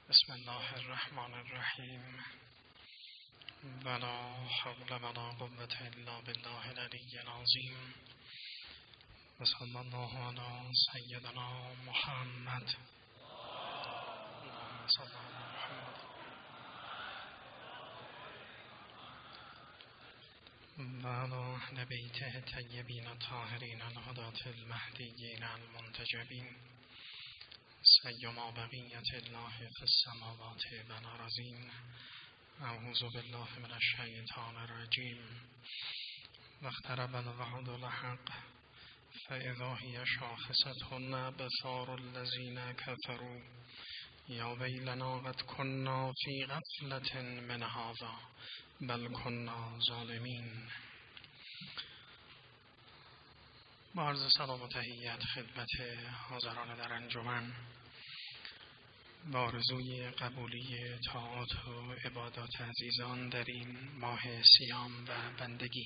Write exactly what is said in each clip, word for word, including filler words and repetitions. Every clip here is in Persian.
بسم الله الرحمن الرحیم ولا حول ولا قوة الا بالله العلی العظیم و صلی الله علی سیدنا محمد. اللهم صل علی محمد و علی اهل بیته الطیبین الطاهرین الهداة المهدیین المنتجبین سیما بقیت الله فی السماوات و الارضین. اعوذ بالله من الشیطان الرجیم و اقترب الوعد الحق فاذا هی شاخصة ابصار الذین کفروا یا ویلنا قد کنا فی غفلة من هذا بل کنا ظالمین. با عرض سلام و تحیت خدمت حاضران در انجمن، با آرزوی قبولی طاعات و عبادات عزیزان در این ماه صیام و بندگی،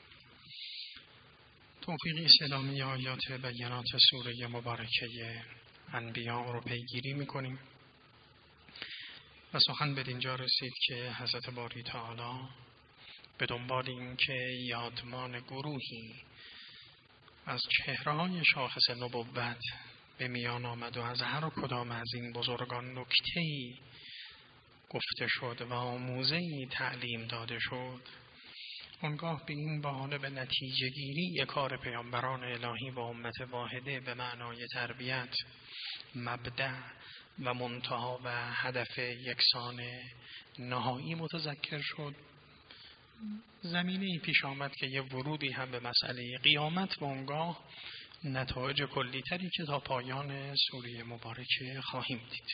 توفیق اسلامی آیات بینات سوره مبارکه انبیاء رو پیگیری میکنیم و سخن به اینجا رسید که حضرت باری تعالی به دنبال این که یادمان گروهی از چهره‌های شاخص نبوت به میان آمد و از هر کدام از این بزرگان نکته‌ای گفته شد و آموزه‌ای تعلیم داده شد، اونگاه به این بهانه به نتیجه گیری کار پیامبران الهی و امت واحده به معنای تربیت، مبدأ و منتها و هدف یکسان نهایی متذکر شد، زمینه‌ای پیش آمد که یه ورودی هم به مسئله قیامت و اونگاه نتایج کلی تری که تا پایان سوره مبارکه خواهیم دید.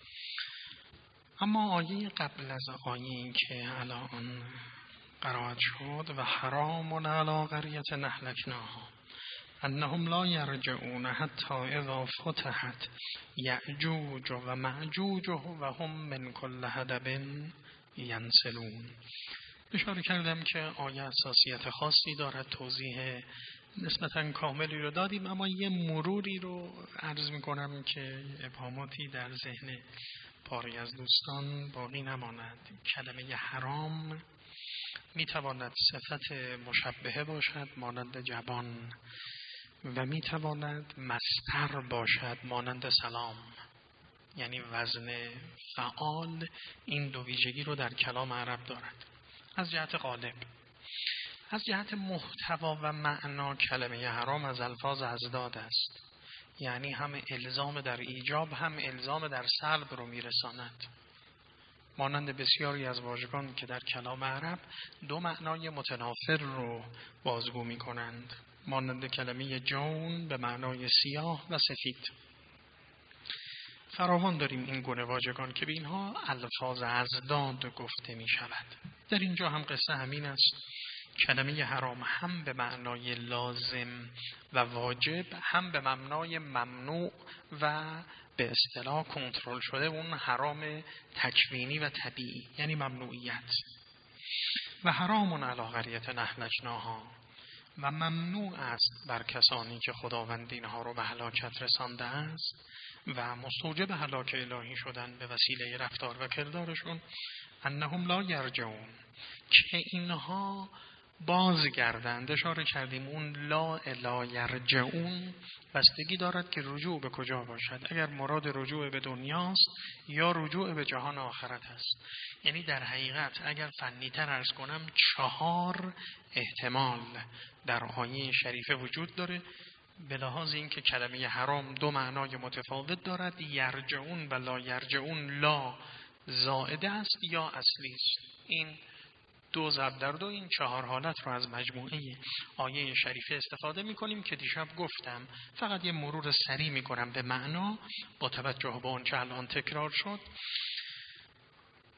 اما آیه قبل از آیه این که الان قرائت شد و حرام علی قریة اهلکناها انهم لا یرجعون حتی اذا فتحت یأجوج و مأجوج و هم من کل حدب ینسلون. اشاره کردم که آیه حساسیت خاصی دارد، توضیح نسبتاً کاملی رو دادیم، اما یه مروری رو عرض میکنم که ابهاماتی در ذهن پاری از دوستان باقی نماند. کلمه حرام میتواند صفت مشبهه باشد مانند جبان و میتواند مصدر باشد مانند سلام، یعنی وزن فعال این دو ویژگی رو در کلام عرب دارد از جهت غالب. از جهت محتوا و معنا کلمه حرام از الفاظ ازداد است، یعنی هم الزام در ایجاب هم الزام در سلب رو میرساند، مانند بسیاری از واژگان که در کلام عرب دو معنای متنافر رو بازگو می کنند، مانند کلمه جون به معنای سیاه و سفید. فراوان داریم این گونه واژگان که به اینها الفاظ ازداد گفته می شود. در اینجا هم قصه همین است. کلمه حرام هم به معنای لازم و واجب، هم به معنای ممنوع و به اصطلاح کنترل شده، اون حرام تکوینی و طبیعی یعنی ممنوعیت. و حرام علی قریة اهلکناها، و ممنوع است بر کسانی که خداوند اینها رو به هلاکت رسانده است و مستوجب هلاک الهی شدن به وسیله رفتار و کردارشون، انهم لا یرجعون، که اینها بازگردند. اشاره کردیم اون لا الا یرجعون بستگی دارد که رجوع به کجا باشد، اگر مراد رجوع به دنیاست یا رجوع به جهان آخرت است. یعنی در حقیقت اگر فنی‌تر عرض کنم چهار احتمال در آیه شریفه وجود داره، به لحاظ اینکه کلمه حرام دو معنای متفاوت دارد، یرجعون و لا یرجعون، لا زائده است یا اصلی است. این دو ضرب در دو، این چهار حالت رو از مجموعه آیه شریفه استفاده می‌کنیم که دیشب گفتم. فقط یه مرور سریع می‌کنم به معنا با توجه به اون چه الان تکرار شد.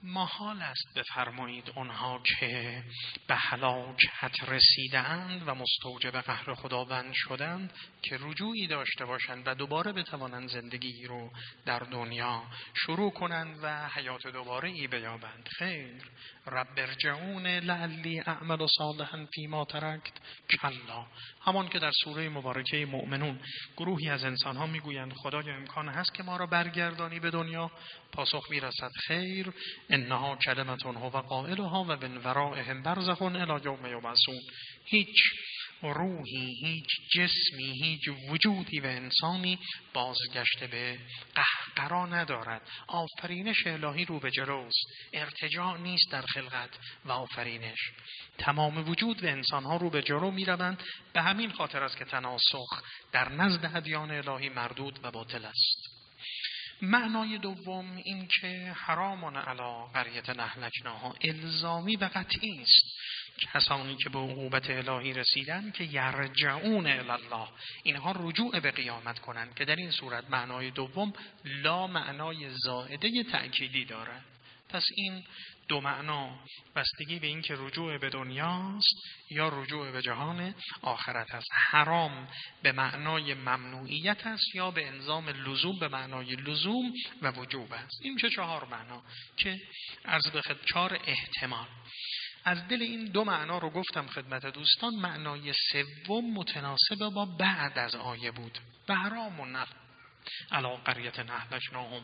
محال است بفرمایید اونها که به هلاکت رسیدند و مستوجب قهر خداوند شدند که رجوعی داشته باشند و دوباره بتوانند زندگی رو در دنیا شروع کنند و حیات دوباره ای بیابند. خیر، رب ارجعون لعلی اعمل صالحا فیما ترکت کلا، همان که در سوره مبارکه مؤمنون گروهی از انسانها میگویند خدایا امکان هست که ما را برگردانی به دنیا؟ پاسخ میرسد خیر، انها کلمتون هو قائلها و من ورائهم برزخ الی یوم یبعثون. هیچ روحی، هیچ جسمی، هیچ وجودی و انسانی بازگشت به قهقرا ندارد. آفرینش الهی رو به جلوست، ارتجاع نیست در خلقت و آفرینش. تمام وجود و انسانها رو به جلو می روند. به همین خاطر است که تناسخ در نزد ادیان الهی مردود و باطل است. معنای دوم این که حرامون علی قریة اهلکناها الزامی و قطعی است. کسانی که به عقوبت الهی رسیدن که یرجعون الی الله، اینها رجوع به قیامت کنند، که در این صورت معنای دوم لا معنای زائده تأکیدی دارد. پس این دو معنا بستگی به این که رجوع به دنیاست یا رجوع به جهان آخرت است. حرام به معنای ممنوعیت است یا به انظام لزوم به معنای لزوم و وجوب است. این چه چهار معنا که عرض به خدمت چهار احتمال. از دل این دو معنا رو گفتم خدمت دوستان. معنای سوم متناسب با بعد از آیه بود. و حرام علی قریة اهلکناهم،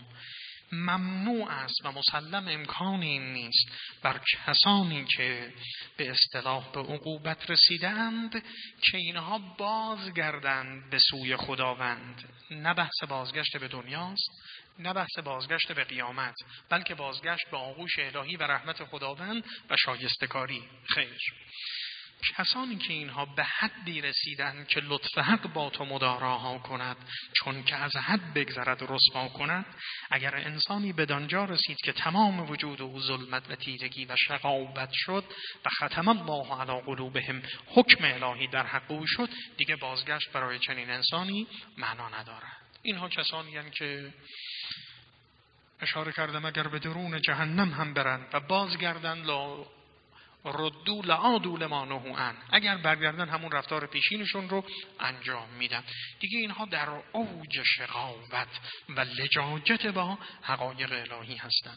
ممنوع است و مسلم امکان این نیست بر کسانی که به اصطلاح به عقوبت رسیدند که اینها بازگردند به سوی خداوند. نه بحث بازگشت به دنیاست، نه بحث بازگشت به قیامت، بلکه بازگشت به آغوش الهی و رحمت خداوند و شایستگاری. خیر، کسانی که اینها به حدی رسیدند که لطف حق با تو مداراها کند، چون که از حد بگذرد رسوا کند. اگر انسانی بدانجا رسید که تمام وجود او ظلمت و تیرگی و شقاوت شد و ختم الله علی قلوبهم، حکم الهی در حق او شد، دیگه بازگشت برای چنین انسانی معنا ندارد. اینها کسانی هستند که اشاره کردم اگر به درون جهنم هم برند و بازگردند لا ردو لعادو لما نهوا عنه، اگر برگردن همون رفتار پیشینشون رو انجام میدن. دیگه اینها در اوج شقاوت و لجاجت با حقایق الهی هستند.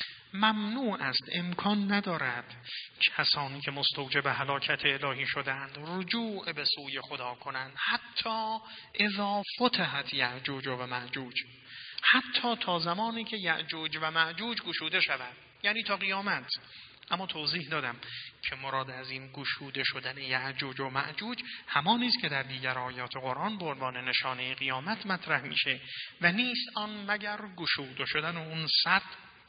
ممنوع است، امکان ندارد کسانی که مستوجب هلاکت الهی شدند رجوع به سوی خدا کنند، حتی اذا فتحت یأجوج و مأجوج، حتی تا زمانی که یأجوج و مأجوج گشوده شود، یعنی تا قیامت. اما توضیح دادم که مراد از این گشوده شدن یأجوج و مأجوج همان است که در دیگر آیات قرآن به عنوان نشانه قیامت مطرح میشه و نیست آن مگر گشوده شدن اون سد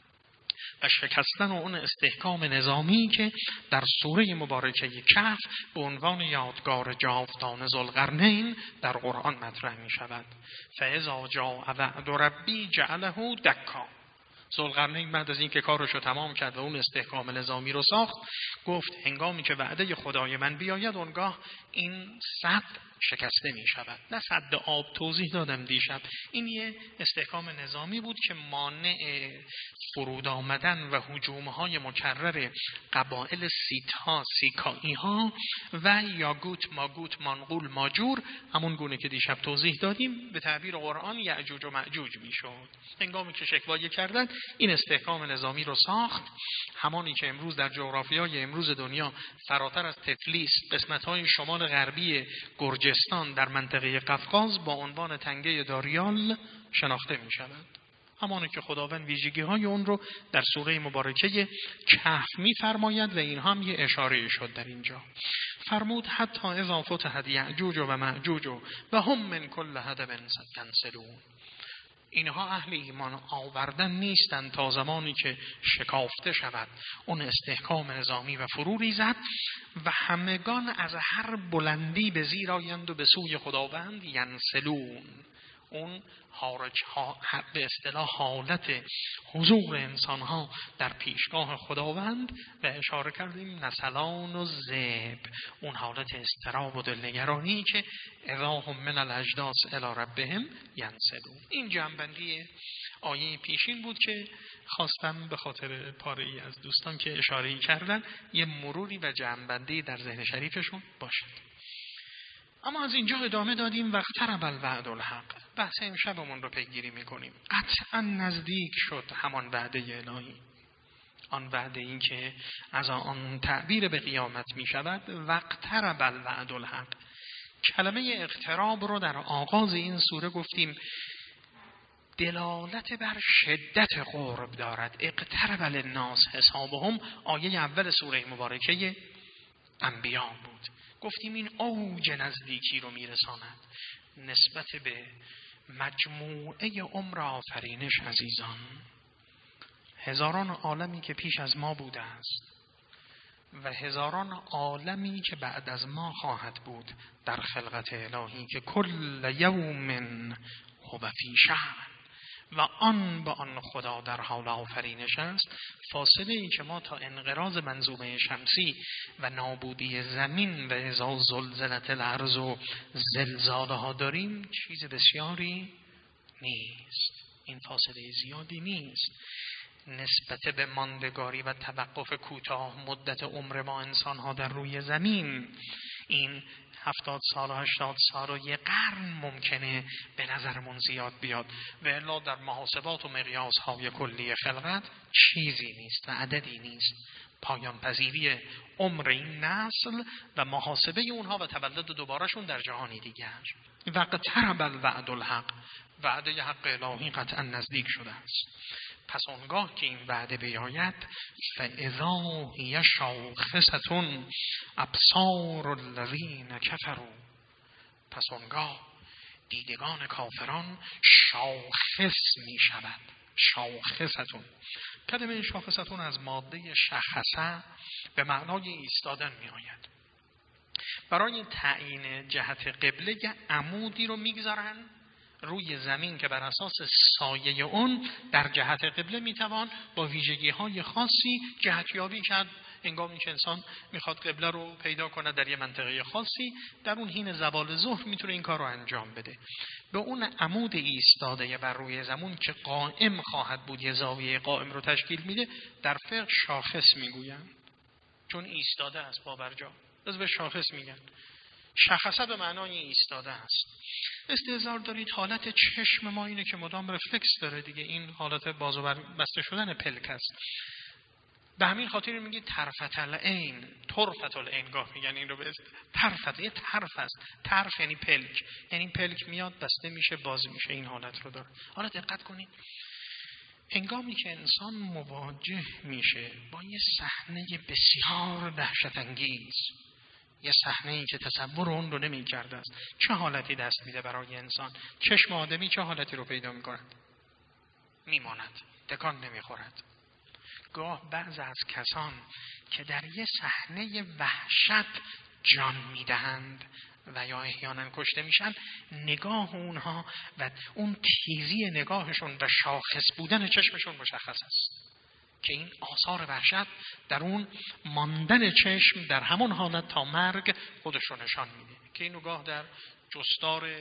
و شکستن اون استحکام نظامی که در سوره مبارکه کهف به عنوان یادگار جاودان ذوالقرنین در قرآن مطرح می شود. فاذا جاء وعد ربی جعله دکا. ذوالقرنین بعد از این که کارشو تمام کرد و اون استحکام نظامی رو ساخت، گفت هنگامی که وعده خدای من بیاید اونگاه این سد شکسته می شود. نه سد آب، توضیح دادم دیشب، این یه استحکام نظامی بود که مانع فرود آمدن و هجوم‌های مکرر قبایل سیتا، سیکایی ها و یاگوت، ماگوت، مانقول، ماجور، همون گونه که دیشب توضیح دادیم به تعبیر قرآن یأجوج و مأجوج میشد. هنگامی که شکوایه کردن این استحکام نظامی رو ساخت، همانی که امروز در جغرافیای امروز دنیا فراتر از تفلیس، قسمت‌های شمال غربی گرجستان در منطقه قفقاز با عنوان تنگه داریال شناخته می شود. همانی که خداوند ویژگی های اون رو در سوره مبارکه کهف می فرماید و این هم یه اشاره شد در اینجا. فرمود حتی اذا فتحت یأجوج و مأجوج و هم من کل حدب ینسلون. اینها اهل ایمان آوردن نیستند تا زمانی که شکافته شود اون استحکام نظامی و فرو ریزد و همگان از هر بلندی به زیر آیند و به سوی خداوند ینسلون. اون حارج ها به اصطلاح حالت حضور انسان ها در پیشگاه خداوند و اشاره کردیم نسلان و ذئب، اون حالت اضطراب و دلنگرانی که اذا هم من الاجداث الی ربهم ینسلون. این جنبندی آیه پیشین بود که خواستم به خاطر پاره ای از دوستان که اشاره کردن یه مروری و جنبندی در ذهن شریفشون باشد. اما از اینجا ادامه دادیم واقترب الوعد الحق. بحث امشبمون رو پیگیری میکنیم. قطعا نزدیک شد همان وعده الهی، آن وعده این که از آن تعبیر به قیامت میشود. واقترب الوعد الحق. کلمه اقتراب رو در آغاز این سوره گفتیم دلالت بر شدت قرب دارد. اقترب للناس حسابهم آیه اول سوره مبارکه انبیاء بود. گفتیم این اوج نزدیکی رو میرساند نسبت به مجموعه عمر آفرینش. عزیزان، هزاران عالمی که پیش از ما بوده است و هزاران عالمی که بعد از ما خواهد بود در خلقت الهی که کل یوم هو فی شأن و آن با آن خدا در حال آفرینش است. فاصله ای که ما تا انقراض منظومه شمسی و نابودی زمین و اذا زلزلت الارض و زلزالها داریم چیز بسیاری نیست. این فاصله زیادی نیست نسبت به ماندگاری و توقف کوتاه مدت عمر ما انسان ها در روی زمین. این هفتاد سال و هشتاد سال و یه قرن ممکنه به نظرمون زیاد بیاد و الا در محاسبات و مقیاس های کلی خلقت چیزی نیست و عددی نیست. پایان پذیری عمر این نسل و محاسبه اونها و تولد دوبارشون در جهانی دیگر. واقترب الوعد الحق. وعده حق الهی قطعا نزدیک شده است. پس اونگاه که این وعده بیاید فاذا هی شاخصة ابصار الذین کفروا، پس اونگاه دیدگان کافران شاخص می شود. شاخصتون، کلمه شاخصتون از ماده شخصه به معنای ایستادن می آید. برای تعیین جهت قبله یه عمودی رو میگذارن روی زمین که بر اساس سایه اون در جهت قبله میتوان با ویژگی های خاصی جهتیابی کرد. هنگامی که انسان میخواد قبله رو پیدا کنه در یه منطقه خاصی، در اون حین زوال ظهر میتونه این کار رو انجام بده. به اون عمود ایستاده بر روی زمین که قائم خواهد بود، یه زاویه قائم رو تشکیل میده، در فقه شاخص میگوین، چون ایستاده است با برجا، از به شاخص میگن. شخصه به معنای ایستاده است. استحضار دارید حالت چشم ما اینه که مدام رفلکس داره دیگه، این حالت باز و بسته شدن پلک است. به همین خاطر میگه طرفت العین، طرفت العین، گاه میگن این رو به طرفت، یه طرف است. طرف یعنی پلک، یعنی پلک میاد بسته میشه باز میشه، این حالت رو داره. حالا دقت کنید، هنگامی که انسان مواجه میشه با یه صحنه بسیار دهشت انگیز، یه صحنه‌ای که تصور اون رو نمی‌کرده است، چه حالتی دست میده برای انسان؟ چشم آدمی چه حالتی رو پیدا می‌کند؟ میماند، تکان نمی‌خورد. گاه بعض از کسان که در یه صحنه وحشت جان می‌دهند و یا احیانا کشته میشن، نگاه اونها و اون تیزی نگاهشون و شاخص بودن چشمشون مشخص است که این آثار وحشت در اون ماندن چشم در همون حالت تا مرگ خودش رو نشان میده، که این نگاه در جستار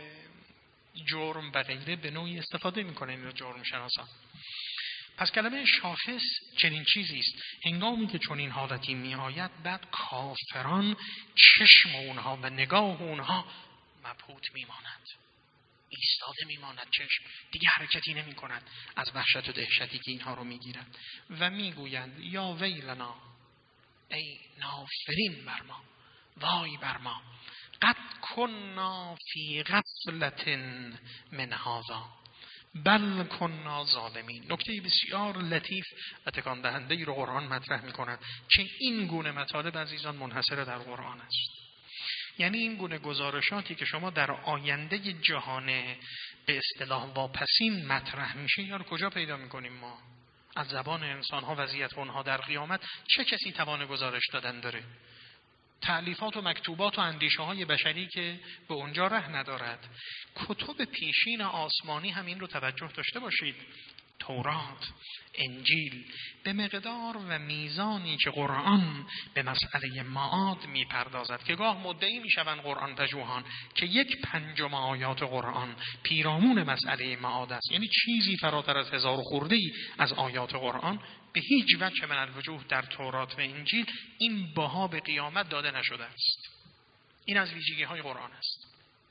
جرم و غیره به نوعی استفاده میکنه این جرم شناسان. پس کلمه شاخص چنین چیزی است. هنگامی که چون این حالتی می آید، بعد کافران چشم اونها و نگاه اونها مبهوت میماند، ایستاده میماند، چشم دیگه حرکتی نمی کند از وحشت و دهشتی که اینها رو میگیرد و میگویند یا ویلنا، ای نافرین بر ما، وای بر ما، قد کننا فی غفلت من هذا بل کننا ظالمین. نکته بسیار لطیف و تکان دهنده رو قرآن مطرح می کند که این گونه مطالب عزیزان منحصر در قرآن است. یعنی این گونه گزارشاتی که شما در آینده جهان به اصطلاح واپسین مطرح میشه، یا رو کجا پیدا میکنیم ما؟ از زبان انسان ها، وضعیت اونها در قیامت، چه کسی توان گزارش دادن داره؟ تألیفات و مکتوبات و اندیشه های بشری که به اونجا ره ندارد. کتب پیشین آسمانی هم این رو توجه داشته باشید. تورات، انجیل به مقدار و میزانی که قرآن به مسئله معاد میپردازد که گاه مدعی میشوند قرآن پژوهان که یک پنجم آیات قرآن پیرامون مسئله معاد است، یعنی چیزی فراتر از هزار خورده‌ای از آیات قرآن به هیچ وجه من الوجوه در تورات و انجیل این بها به قیامت داده نشده است. این از ویژگی های قرآن است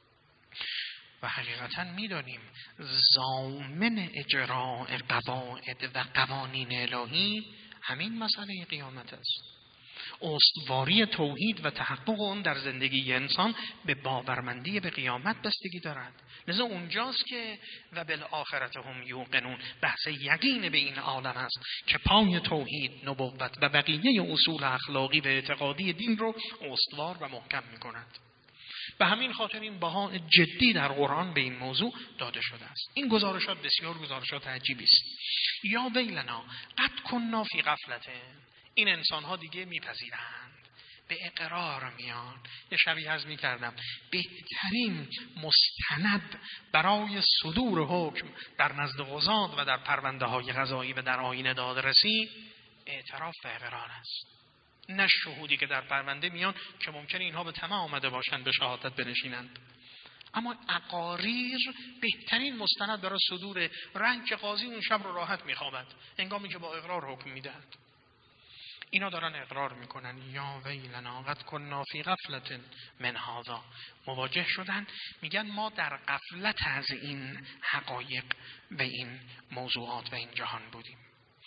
و حقیقتا میدانیم ضامن اجراء قواعد و قوانین الهی همین مسئله قیامت است. استواری توحید و تحقق اون در زندگی انسان به باورمندی به قیامت بستگی دارد. لذا اونجاست که و بالآخرت هم یوقنون، بحث یقین به این عالم است که پای توحید، نبوت و بقیه اصول اخلاقی و اعتقادی دین رو استوار و محکم می‌کند. به همین خاطر این بها جدی در قرآن به این موضوع داده شده است. این گزارشات بسیار گزارشات عجیبی است. یا ویلنا قد کنا فی غفلته، این انسان ها دیگه میپذیرند، به اقرار میان. یه شبیه از میکردم بهترین مستند برای صدور حکم در نزد قضات و در پرونده های قضایی و در آیین دادرسی اعتراف و اقرار است، نه شهودی که در پرونده میان که ممکنه اینها به طمع آمده باشند به شهادت بنشینند. اما اقاریر بهترین مستند برای صدور رنگ که قاضی اون شب رو راحت میخوابد هنگامی که با اقرار حکم میدهد. اینا دارن اقرار میکنن یا ویلنا قد کنا فی غفلت من هذا، مواجه شدن میگن ما در غفلت از این حقایق و این موضوعات و این جهان بودیم.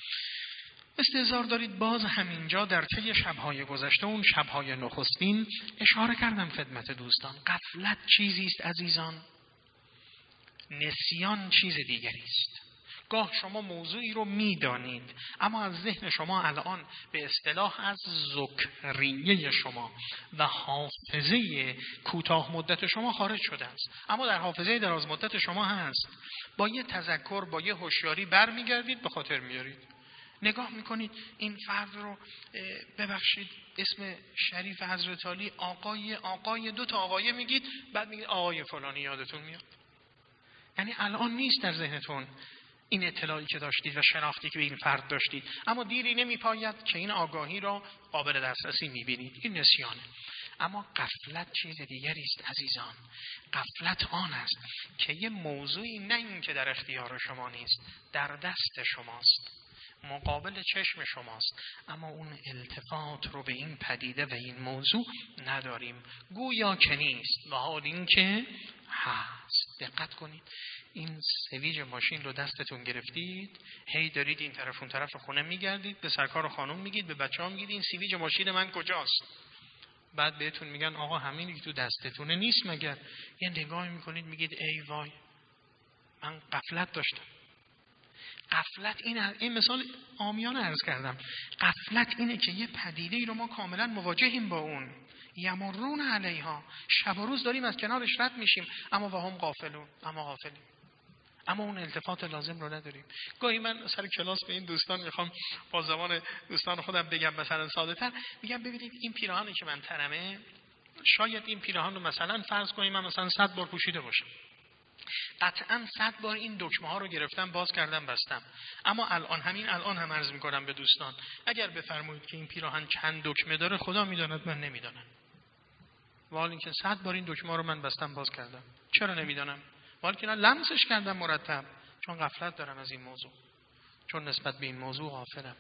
استحضار دارید باز همینجا در طی شب‌های گذشته، اون شب‌های نخستین اشاره کردم خدمت دوستان، غفلت چیزی است عزیزان، نسیان چیز دیگری است. گاه شما موضوعی رو میدانید اما از ذهن شما الان به اصطلاح از ذکریه شما و حافظه کوتاه مدت شما خارج شده است، اما در حافظه دراز مدت شما هست. با یه تذکر، با یه هوشیاری برمیگردید به خاطر میارید. نگاه میکنید این فرد رو، ببخشید اسم شریف حضرت علی آقای آقای دو تا آقای میگید، بعد میگید آقای فلانی یادتون میاد. یعنی الان نیست در ذهنتون این اطلاعی که داشتید و شناختی که به این فرد داشتید، اما دیری نمیپاید که این آگاهی را قابل دسترسی میبینید. این نسیانه. اما غفلت چیز دیگری است عزیزان. غفلت آن است که یه موضوعی نه این که در اختیار شما نیست، در دست شماست، مقابل چشم شماست، اما اون التفات رو به این پدیده و این موضوع نداریم، گویا که نیست و حال این که هست. دقت کنید، این سویج ماشین رو دستتون گرفتید، هی دارید این طرف اون طرف خونه میگردید، به سرکار خانم میگید، به بچه‌ها میگید این سویج ماشین من کجاست؟ بعد بهتون میگن آقا همینی که تو دستتونه نیست مگر؟ یه نگاهی میکنید میگید ای وای من غفلت داشتم. غفلت این این مثال عامیانه عرض کردم. غفلت اینه که یه پدیده‌ای رو ما کاملا مواجهیم با اون، یمرون علیها، شب و روز داریم از کنارش رد میشیم، اما و هم غافلون، اما غافلیم، اما اون التفات لازم رو نداریم. گاهی من سر کلاس به این دوستان میخوام با زبان دوستان خودم بگم مثلا ساده تر، میگم ببینید این پیراهنی که من تنمه، شاید این پیراهن رو مثلا فرض کنیم من مثلا صد بار پوشیده باشم، قطعاً صد بار این دکمه ها رو گرفتم، باز کردم، بستم، اما الان همین الان هم عرض میکنم به دوستان اگر بفرمایید که این پیراهن چند دکمه داره، خدا میداند من نمیدانم. ولی اینکه صد بار این دکمه ها رو من بستم باز کردم، چرا نمیدانم؟ ولی که نه لمسش کردم مرتب، چون غفلت دارم از این موضوع، چون نسبت به این موضوع غافلم.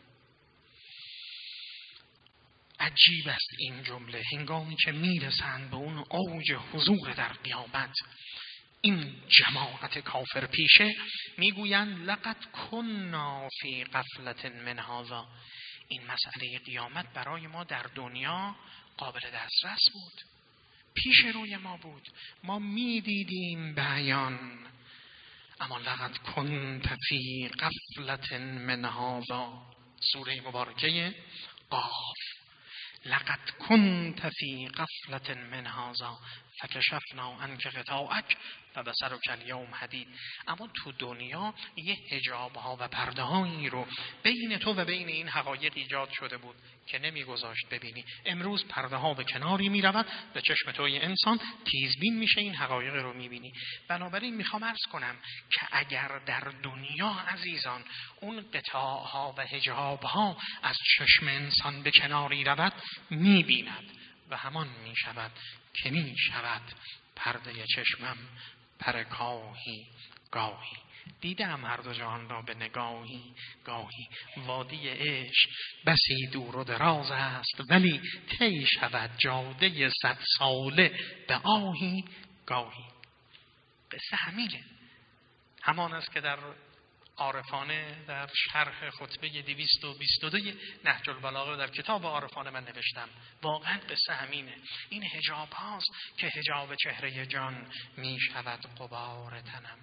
عجیب است این جمله هنگامی که میرسند به اون اوج حضور در قیامت. این جماعت کافر پیشه میگویند لقد کنا فی غفلت من هذا، این مسئله قیامت برای ما در دنیا قابل دسترس بود، پیش روی ما بود، ما میدیدیم بیان، اما لقد کنت فی غفلت من هذا، سوره مبارکه قاف، لقد کنت فی غفلت من هذا فکشفنا عنک غطاءک و بصر و کلیوم حدید. اما تو دنیا یه حجاب ها و پرده هایی رو بین تو و بین این حقایق ایجاد شده بود که نمیگذاشت ببینی. امروز پرده ها به کناری می رود، به چشم توی انسان تیزبین میشه، این حقایق رو میبینی. بنابراین میخوام عرض کنم که اگر در دنیا عزیزان اون قطاع ها و حجاب ها از چشم انسان به کناری رود، میبیند و همان میشود که میشود پرده چشمم پرکاهی گاهی. دیدم هر دو جهان را به نگاهی گاهی. وادی عشق بسی دور و دراز است، ولی طی شود جاده صد ساله به آهی گاهی. قصه همینه. همان است که در عارفانه در شرح خطبه دویست و بیست و دو نهج البلاغه در کتاب عارفانه من نوشتم. واقعا قصه همینه. این حجاب هاست که حجاب چهره جان می شود غبار تنم.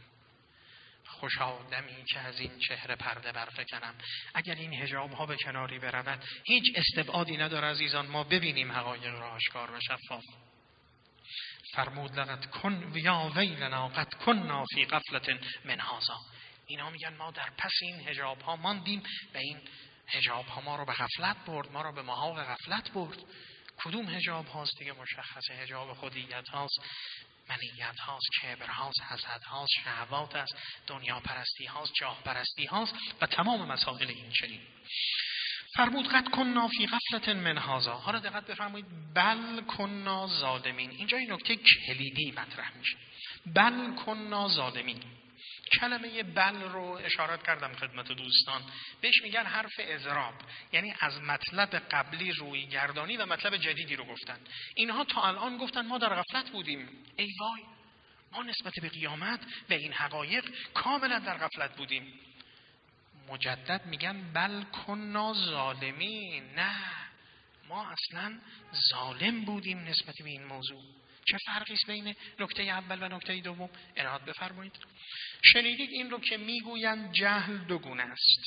خوشا دمی که از این چهره پرده برفکنم. اگر این حجاب ها به کناری برود هیچ استبعادی نداره عزیزان ما ببینیم حقایق را آشکار و شفاف. فرمود لقد کن یا ویلنا قد کننا فی غفلة من هذا. اینا میگن ما در پس این حجاب ها ماندیم و این حجاب ها ما رو به غفلت برد، ما رو به محاق غفلت برد. کدوم حجاب هاست دیگه مشخصه؟ حجاب خودیت هاست، منیت هاست، کبر هاست، حسد هاست، شهوات هاست، دنیا پرستی هاست، جاه پرستی هاست و تمام مسائل این چنین. فرمود قد کننا فی غفلة من هذا. حالا دقت بفرمایید، بل کننا ظالمین. اینجا این نکته کلیدی مطرح میشه. بل کننا ظالمین. کلمه بل رو اشارت کردم خدمت دوستان، بهش میگن حرف اضراب، یعنی از مطلب قبلی روی گردانی و مطلب جدیدی رو گفتن. اینها تا الان گفتن ما در غفلت بودیم، ای وای ما نسبت به قیامت و این حقایق کاملا در غفلت بودیم. مجدد میگن بل کننا ظالمین. نه، ما اصلا ظالم بودیم نسبت به این موضوع. چه فرقی است بین نکته اول و نکته دوم؟ عنایت بفرمایید. شنیدید این رو که میگویند جهل دو گونه است.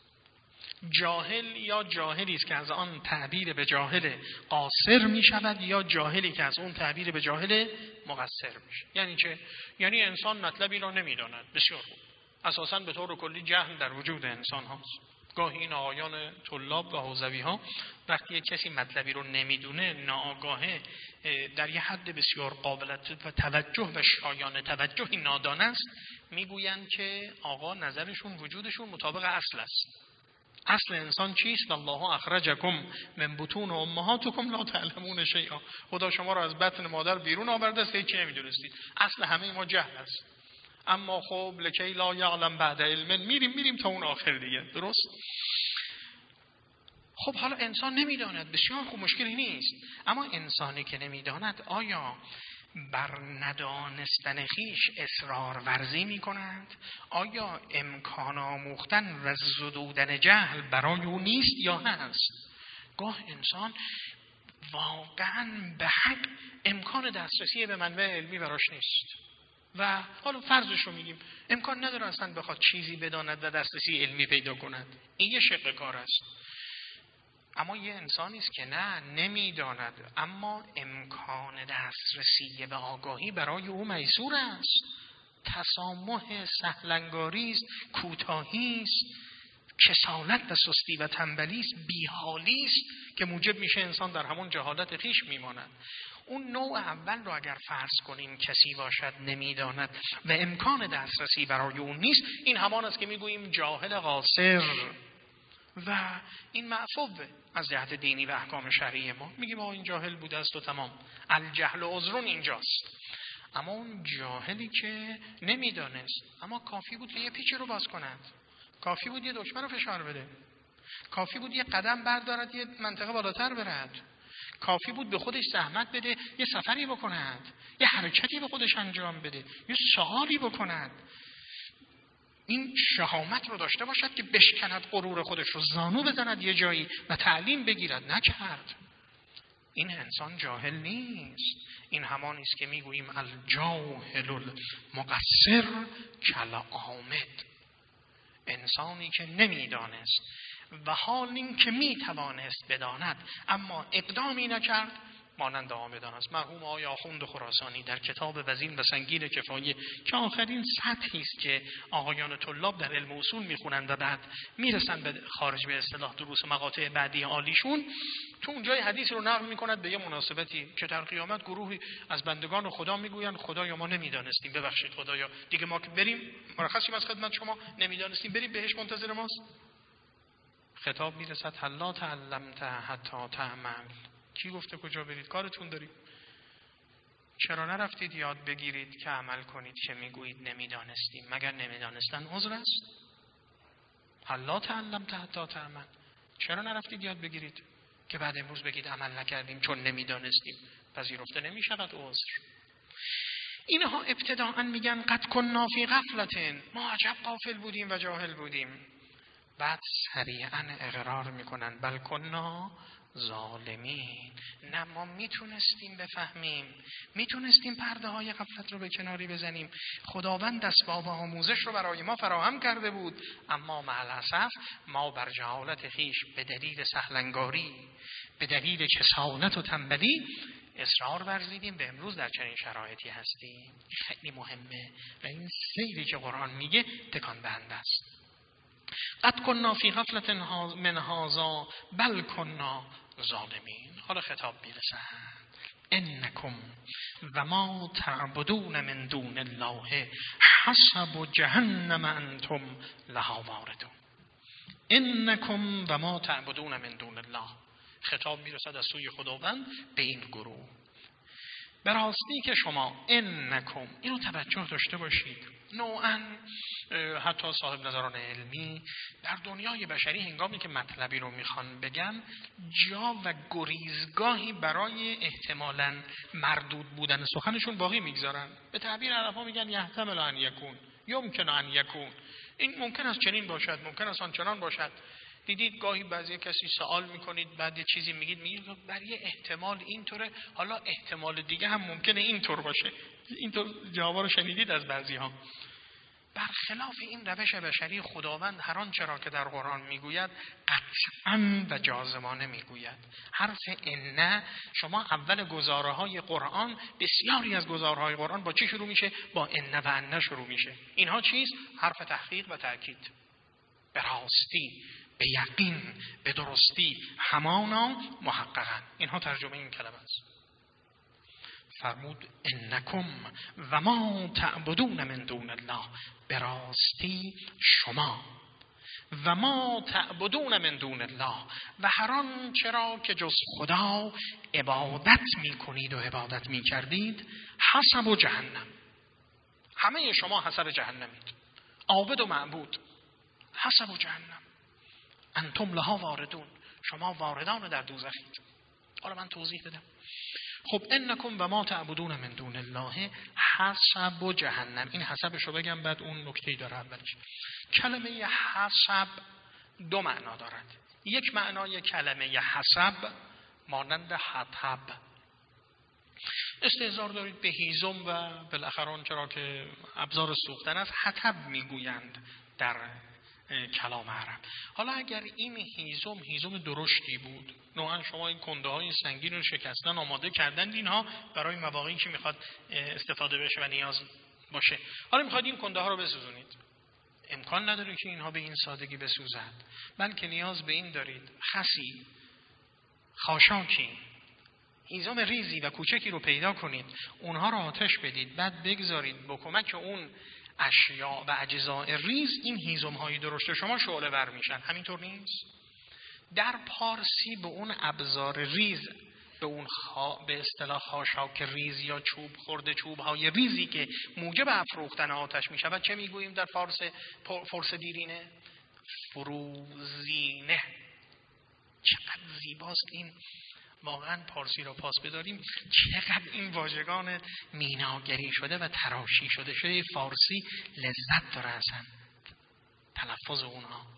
جاهل یا جاهلی است که از آن تعبیر به جاهل قاصر می شود، یا جاهلی که از اون تعبیر به جاهل مقصر میشه. یعنی چه؟ یعنی انسان مطلبی رو نمیداند. بسیار خوب. اساساً به طور کلی جهل در وجود انسان هاست. گاهی این آقایان طلاب و حوزوی ها وقتی یک کسی مطلبی رو نمیدونه ناآگاهه در یه حد بسیار قابلیت و توجه و شایان توجهی نادان است، میگویند که آقا نظرشون وجودشون مطابق اصل است. اصل انسان چیست؟ الله اخرجکم من بطون امهاتکم لا تعلمون شیئا. خدا شما رو از بطن مادر بیرون آورده است که هیچی نمیدونستید. اصل همه ما جهل است. اما خب لکی لا یعلم بعد علم، میریم میریم تا اون آخر دیگه. درست؟ خب حالا انسان نمیداند، بسیار خوب، مشکلی نیست. اما انسانی که نمیداند آیا بر ندانستن خیش اصرار ورزی می کند؟ آیا امکان آموختن و زدودن جهل برای او نیست یا هست؟ گاه انسان واقعا به حق امکان دسترسی به منبع علمی براش نیست و حالا فرضش رو میگیم امکان نداره اصلا بخواد چیزی بداند و دسترسی علمی پیدا کند. این یه شق کار است. اما یه انسانی است که نه، نمیداند اما امکان دسترسی به آگاهی برای او میسور است. تسامح سهلنگاری است، کوتاهی است، کسالت و سستی و تنبلی است، بیحالی است که موجب میشه انسان در همون جهالت خیش میماند. اون نوع اول رو اگر فرض کنیم کسی باشد نمیداند و امکان دسترسی برای اون نیست، این همان است که میگوییم جاهل قاصر و این معفوه از جهت دینی و احکام شرعی ما. میگیم آقا این جاهل بوده است و تمام، الجهل عذرون اینجاست. اما اون جاهلی که نمیدانست اما کافی بود که یه پیچ رو باز کند، کافی بود یه دکمه رو فشار بده، کافی بود یه قدم بردارد یه منطقه بالاتر برد، کافی بود به خودش زحمت بده یه سفری بکند، یه حرکتی به خودش انجام بده، یه سوالی بکند، این شهامت رو داشته باشد که بشکند غرور خودش رو، زانو بزند یه جایی و تعلیم بگیرد. نکرد. این انسان جاهل نیست. این همانی است که میگوییم الجاهل المقصر کالعامد. انسانی که نمیدانست و حال این که میتوانست بداند اما اقدامی نکرد، مانند آمدان است. مرحوم آقای آخوند خراسانی در کتاب وزین و سنگین کفایه که آخرین سطحی است که آقایان طلاب در علم اصول میخونند و بعد میرسن به خارج به اصطلاح دروس مقاطع بعدی عالیشون، تو اونجای حدیث رو نقل میکند به یه مناسبتی که در قیامت گروهی از بندگان خدا میگویند خدایا ما نمیدانستیم، ببخشید خدایا دیگه ما که بریم مرخصیم از خدمت شما، نمیدانستیم بریم بهش منتظر ماست. خطاب میرسد هلا تعلمت حتی تعمل. کی گفته کجا برید؟ کارتون دارید. چرا نرفتید یاد بگیرید که عمل کنید که میگویید نمیدانستیم؟ مگر نمیدانستن عذر است؟ هلا تعلمت حتی تعمل. چرا نرفتید یاد بگیرید که بعد امروز بگید عمل نکردیم چون نمیدانستیم؟ پذیرفته نمیشود عذر. اینها ابتداءً میگن قد کنا فی غفلة، ما عجب غافل بودیم و جاهل بودیم. بعد سریعاً اقرار میکنن بل کنا ظالمین، نه ما میتونستیم بفهمیم، میتونستیم پرده های غفلت رو به کناری بزنیم، خداوند اسباب آموزش رو برای ما فراهم کرده بود، اما مع الاسف ما بر جهالت خیش به دلیل سهلنگاری، به دلیل کسالت و تنبلی اصرار ورزیدیم به امروز در چنین شرایطی هستیم. خیلی مهمه و این سیری که قرآن میگه تکان دهنده است. قد کنا فی غفلة من هذا بل کنا ظالمین. حالا خطاب میرسد انکم و ما تعبدون من دون الله حسب جهنم انتم لها واردون. انکم و ما تعبدون من دون الله، خطاب میرسد از سوی خداوند به این گروه. به راستی که شما انکم، اینو توجه داشته باشید، نوعاً حتی صاحب نظران علمی در دنیای بشری هنگامی که مطلبی رو میخوان بگن جا و گریزگاهی برای احتمالاً مردود بودن سخنشون باقی میگذارن. به تعبیر عرب‌ها میگن یحتمل ان یکون، یمکن ان یکون، این ممکن است چنین باشد، ممکن است آنچنان باشد. دیدید گاهی بعضی کسی سوال میکنید بعد یه چیزی میگید میگید بر یه احتمال اینطوره، حالا احتمال دیگه هم ممکنه اینطور باشه. اینطور جوابا رو شنیدید از بعضی ها. برخلاف این روش بشری خداوند هر آنچه را که در قرآن میگوید قطعاً و جازمانه میگوید. حرف ان، شما اول گزاره های قرآن، بسیاری از گزاره های قرآن با چی شروع میشه؟ با ان و ان شروع میشه. اینها چیست؟ حرف تحقیق و تأکید. به راستی، به یقین، به درستی، همانا محققاً. اینها ترجمه این کلمه است. فرمود انکم و ما تعبدون من دون الله، به راستی شما و ما تعبدون من دون الله و هر آن چرا که جز خدا عبادت میکنید و عبادت میکردید، حسب و جهنم، همه شما حسب جهنمید، عابد و معبود، حسب و جهنم، انتم لها واردون، شما واردان در دوزخید. حالا من توضیح بدم. خب انکم و ما تعبدون من دون الله حسب و جهنم، این حسبشو بگم بعد اون نکته‌ای داره اولش. کلمه حسب دو معنا دارد. یک معنای کلمه حسب مانند حطب، استهزار دارید به هیزم و بالاخره آن چرا که ابزار سوختن است حطب میگویند در کلام عرب. حالا اگر این هیزم هیزم درشتی بود، نوعا شما این کنده های سنگین رو شکستن آماده کردن اینها برای مواقعی که میخواد استفاده بشه و نیاز باشه. حالا میخواد این کنده ها رو بسوزونید، امکان نداره که اینها به این سادگی بسوزند، بلکه نیاز به این دارید خسی، خاشاکی، هیزم ریزی و کوچکی رو پیدا کنید، اونها رو آتش بدید، بعد بگذارید با کمک اون اشیاء و اجزاء ریز این هیزم های درشت شما شعله ور میشن. همینطور نیست؟ در پارسی به اون ابزار ریز، به اون خا... به اصطلاح خاشاک ریز یا چوب خورده، چوب های ریزی که موجب افروختن آتش میشود چه میگوییم در فارس فارس دیرینه؟ فروزینه. چقدر زیباست این، واقعا پارسی را پاس بداریم، چقدر این واژگان میناگری شده و تراشی شده شده فارسی لذت داره اصلا تلفظ اونها.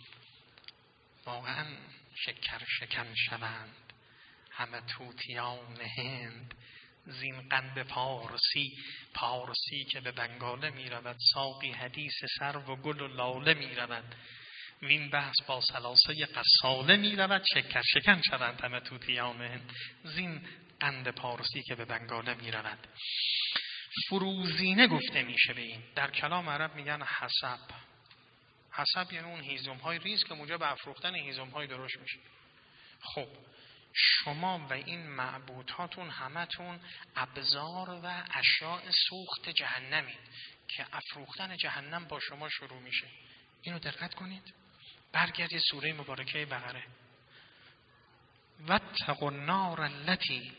واقعا شکر شکن شوند همه طوطیان هند، زین قند پارسی، پارسی که به بنگاله می رود، ساقی حدیث سرو و گل و لاله می رود، وین بحث با سلاسه قصاله می رود، شکر شکن شوند همه طوطیان هند، زین قند پارسی که به بنگاله می رود. فروزینه گفته میشه به این. در کلام عرب میگن حسب. حسب یعنی اون هیزم های ریز که موجب افروختن هیزم های درشت میشه. خب شما و این معبودهاتون همتون ابزار و اشیاء سوخت جهنمید که افروختن جهنم با شما شروع میشه. اینو دقت کنید. برگردید سوره مبارکه بقره. واتقوا النار التي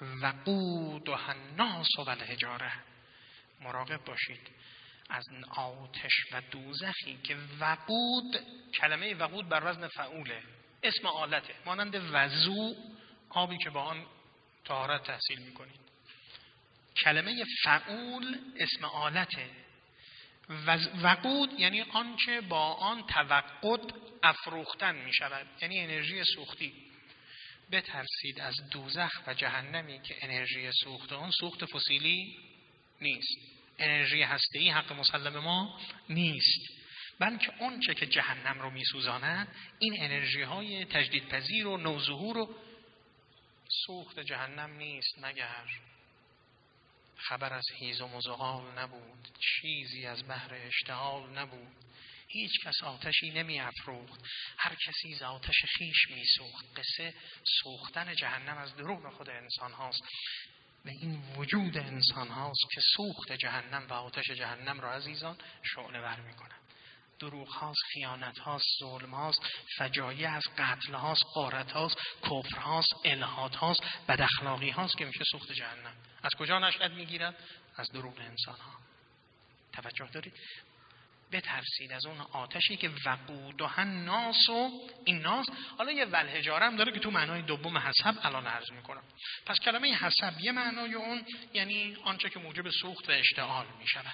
وقودها الناس والحجاره. مراقب باشید از آتش و دوزخی که وقود، کلمه وقود بر وزن فعوله، اسم آلته، مانند وضو، آبی که با آن طهارت تحصیل میکنید. کلمه فعول اسم آلته. وقود یعنی آنچه با آن توقد افروختن میشود، یعنی انرژی سوختی. بترسید از دوزخ و جهنمی که انرژی سوخت آن سوخت فسیلی نیست، انرژی هسته‌ای حق مسلم ما نیست، بلکه اون چه که جهنم رو میسوزاند این انرژی های تجدیدپذیر و نوظهور و سوخت جهنم نیست. مگر خبر از هیزم و زغال نبود، چیزی از بحر اشتعال نبود، هیچ کس آتشی نمی افروخت، هر کسی ز آتش خیش می سوخت. قصه سوختن جهنم از درون خود انسان هاست و این وجود انسان هاست که سوخت جهنم و آتش جهنم را عزیزان شعله ور می کنند. دروغ هاست، خیانت هاست، ظلم هاست، فجایع هاست، قتل هاست، غارت هاست، کفر هاست، الحاد هاست، بد اخلاقی هاست که میشه سوخت جهنم. از کجا نشأت میگیرد؟ از دروغ انسان ها. توجه دارید؟ بترسید از اون آتشی که وقودها الناس، و این ناس حالا یه والحجاره هم داره که تو معنای دوم حسب الان عرض میکنم. پس کلمه حسب یه معنای اون یعنی آنچه که موجب سوخت و اشتعال میشود.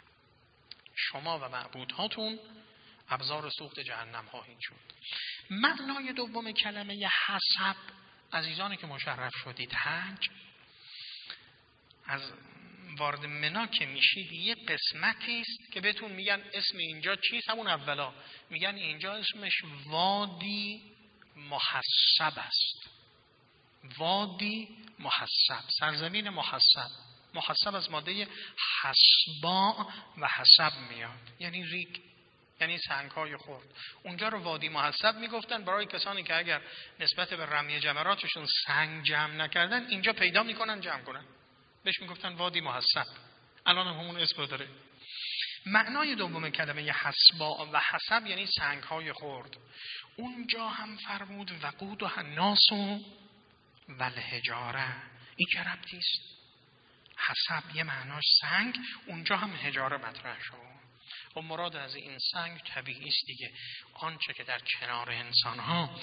شما و معبودهاتون ابزار سوخت جهنم خواهید شد. معنای دوم کلمه حسب، عزیزانی که مشرف شدید حج، از وارد منا که میشید یه قسمتی است که بهتون میگن اسم اینجا چیست. همون اولا میگن اینجا اسمش وادی محسب است. وادی محسب، سرزمین محسب. محسب از ماده حسبا و حسب میاد، یعنی ریگ، یعنی سنگ‌های خرد. اونجا رو وادی محسب میگفتن برای کسانی که اگر نسبت به رمی جمراتشون سنگ جمع نکردن اینجا پیدا میکنن جمع کنن، بهش میگفتن وادی محسب. الان هم همون اسم رو داره. معنای دوم کلمه حسبا و حسب یعنی سنگ‌های خرد. اونجا هم فرمود وقودها الناس والحجاره. این که ربطی است. حسب یه معناش سنگ، اونجا هم حجاره مطرح شد. و مراد از این سنگ طبیعی است دیگه، آنچه که در کنار انسان‌ها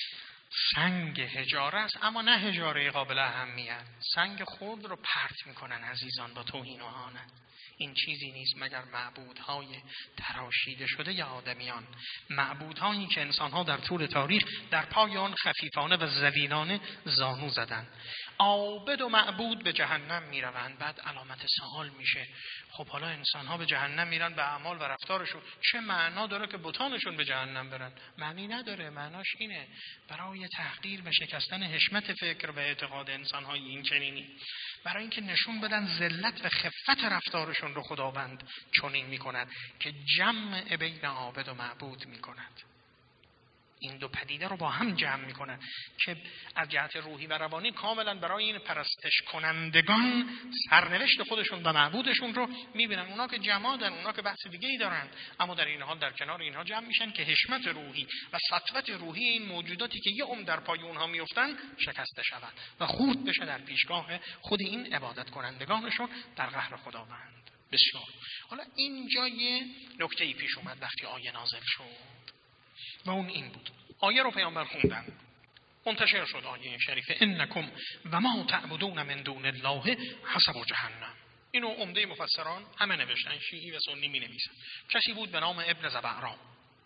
سنگ حجاره است، اما نه حجاره قابل اهمیت. سنگ خرد رو پرت میکنن عزیزان با توهین و اهانت. این چیزی نیست مگر معبودهای تراشیده شده ی آدمیان، معبودهایی که انسانها در طول تاریخ در پای آن خفیفانه و ذلیلانه زانو زدند. عابد و معبود به جهنم میروند. بعد علامت سوال میشه خب حالا انسانها به جهنم میرن به اعمال و رفتارشون، چه معنا داره که بتانشون به جهنم برن؟ معنی نداره. معناش اینه برای تحقیر و شکستن حشمت فکر و اعتقاد انسانهای این چنینی، برای اینکه نشون بدن ذلت و خفت رفتارشون رو خداوند چنین میکند که جمع بین عابد و معبود میکند. این دو پدیده رو با هم جمع میکنن که از جهت روحی و روانی کاملا برای این پرستش کنندگان سرنوشت خودشون و معبودشون رو میبینن. اونا که جمادن، اونا که بحث دیگه ای دارن، اما در این حال در کنار اینها جمع میشن که حشمت روحی و سطوت روحی این موجوداتی که یه عمر در پای اونها میفتن شکسته شود و خورد بشه در پیشگاه خود این عبادت کنندگانشون در قهر خداوند. بسیار. حالا اینجا یه نکته‌ای پیش اومد وقتی آیه نازل شد و اون این بود. آیه رو پیامبر خوندن، منتشر شد آیه شریفه انکم و ما تعبدون من دون الله حسب جهنم. اینو عمده مفسران همه نوشتن، شیعی و سنی می نویسن. کسی بود به نام ابن زبعرا،